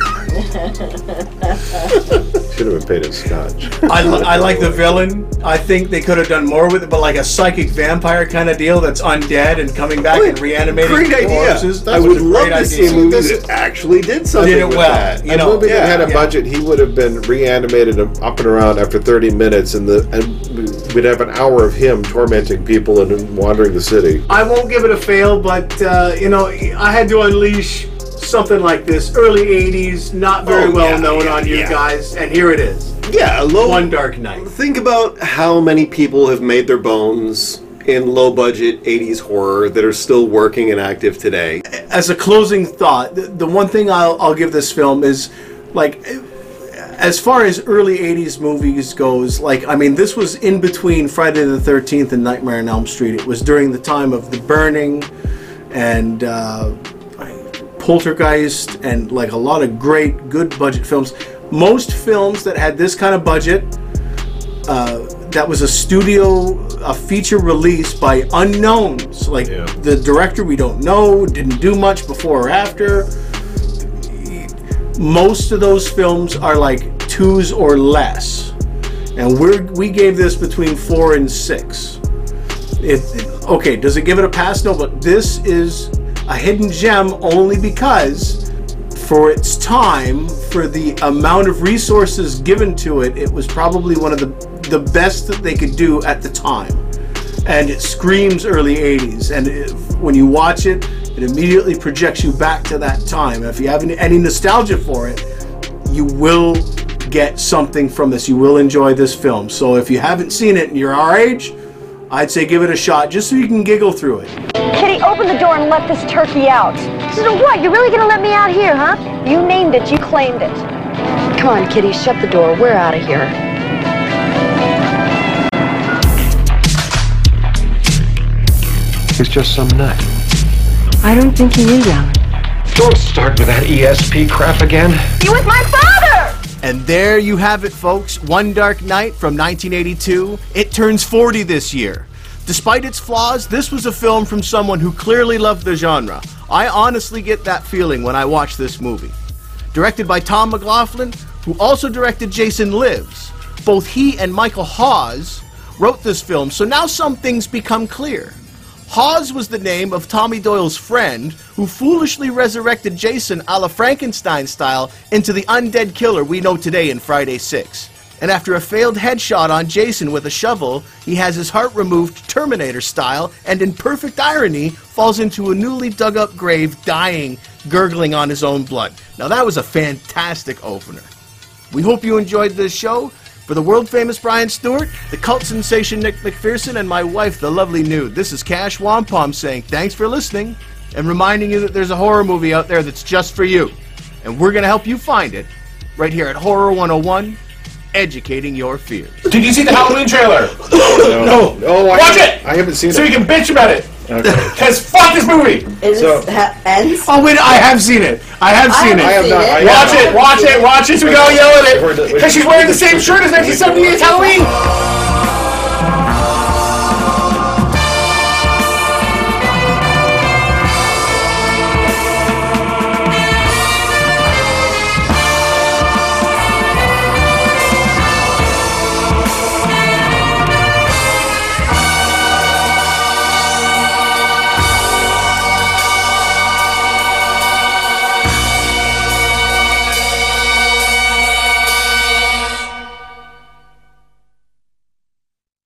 Speaker 13: Should have been paid in scotch.
Speaker 7: I, li- I like the villain. I think they could have done more with it, but like a psychic vampire kind of deal that's undead and coming back and reanimating
Speaker 11: Great idea.
Speaker 7: corpses.
Speaker 11: I
Speaker 7: That's
Speaker 11: would
Speaker 7: a
Speaker 11: love
Speaker 7: great
Speaker 11: to see a
Speaker 7: idea.
Speaker 11: movie that actually did something
Speaker 7: Did it
Speaker 11: with
Speaker 7: well.
Speaker 11: that.
Speaker 7: You
Speaker 13: a
Speaker 7: know,
Speaker 13: movie
Speaker 11: yeah,
Speaker 13: that had a
Speaker 7: yeah.
Speaker 13: budget, he would have been reanimated up and around after thirty minutes, and the and we'd have an hour of him tormenting people and wandering the city.
Speaker 7: I won't give it a fail, but uh, you know, I had to unleash something like this. Early eighties, not very
Speaker 11: Oh,
Speaker 7: well
Speaker 11: yeah,
Speaker 7: known
Speaker 11: yeah,
Speaker 7: on you
Speaker 11: yeah.
Speaker 7: guys, and here it is.
Speaker 11: Yeah, low.
Speaker 7: One Dark Night.
Speaker 11: Think about how many people have made their bones in low-budget eighties horror that are still working and active today.
Speaker 7: As a closing thought, the, the one thing I'll, I'll give this film is, like, as far as early eighties movies goes, like, I mean, this was in between Friday the thirteenth and Nightmare on Elm Street. It was during the time of The Burning and uh, Poltergeist and, like, a lot of great, good budget films. Most films that had this kind of budget, uh, that was a studio, a feature release by unknowns. Like,
Speaker 13: Yeah.
Speaker 7: the director we don't know, didn't do much before or after. Most of those films are like twos or less. And we're, we gave this between four and six. It, okay, does it give it a pass? No, but this is a hidden gem only because for its time, for the amount of resources given to it, it was probably one of the, the best that they could do at the time. And it screams early eighties. And it, when you watch it, it immediately projects you back to that time. If you have any, any nostalgia for it, you will get something from this. You will enjoy this film. So if you haven't seen it and you're our age, I'd say give it a shot just so you can giggle through it.
Speaker 9: Kitty, open the door and let this turkey out. So what? You're really gonna let me out here, huh? You named it. You claimed it. Come on, Kitty, shut the door. We're out of here.
Speaker 19: He's just some nut.
Speaker 20: I don't think he is, Alan.
Speaker 12: Don't start with that E S P crap again.
Speaker 9: You with my father!
Speaker 7: And there you have it, folks. One Dark Night from nineteen eighty-two. It turns forty this year. Despite its flaws, this was a film from someone who clearly loved the genre. I honestly get that feeling when I watch this movie. Directed by Tom McLaughlin, who also directed Jason Lives. Both he and Michael Hawes wrote this film, so now some things become clear. Hawes was the name of Tommy Doyle's friend who foolishly resurrected Jason a la Frankenstein style into the undead killer we know today in Friday six. And after a failed headshot on Jason with a shovel, he has his heart removed Terminator style and in perfect irony falls into a newly dug up grave dying, gurgling on his own blood. Now that was a fantastic opener. We hope you enjoyed this show. For the world-famous Brian Stewart, the cult sensation Nick McPherson, and my wife, the lovely Nude, this is Cash Wampum saying thanks for listening and reminding you that there's a horror movie out there that's just for you. And we're going to help you find it right here at Horror one oh one, educating your fears.
Speaker 1: Did you see the Halloween trailer?
Speaker 13: No.
Speaker 1: No.
Speaker 13: Oh, I
Speaker 1: Watch
Speaker 13: haven't-
Speaker 1: it!
Speaker 13: I haven't seen
Speaker 1: so
Speaker 13: it.
Speaker 1: So you can bitch about it. Because fuck this movie!
Speaker 8: Is
Speaker 13: So-
Speaker 8: it ha- ends?
Speaker 1: Oh, wait, I have seen it. I have
Speaker 8: I
Speaker 1: seen
Speaker 8: haven't
Speaker 1: it.
Speaker 8: I have seen not- it. I
Speaker 1: Watch
Speaker 8: have
Speaker 1: it,
Speaker 8: not.
Speaker 1: watch it, watch it, so we can all yell at
Speaker 13: Heard
Speaker 1: it.
Speaker 13: that-
Speaker 1: Because she's wearing the same shirt as nineteen seventy-eight's Halloween.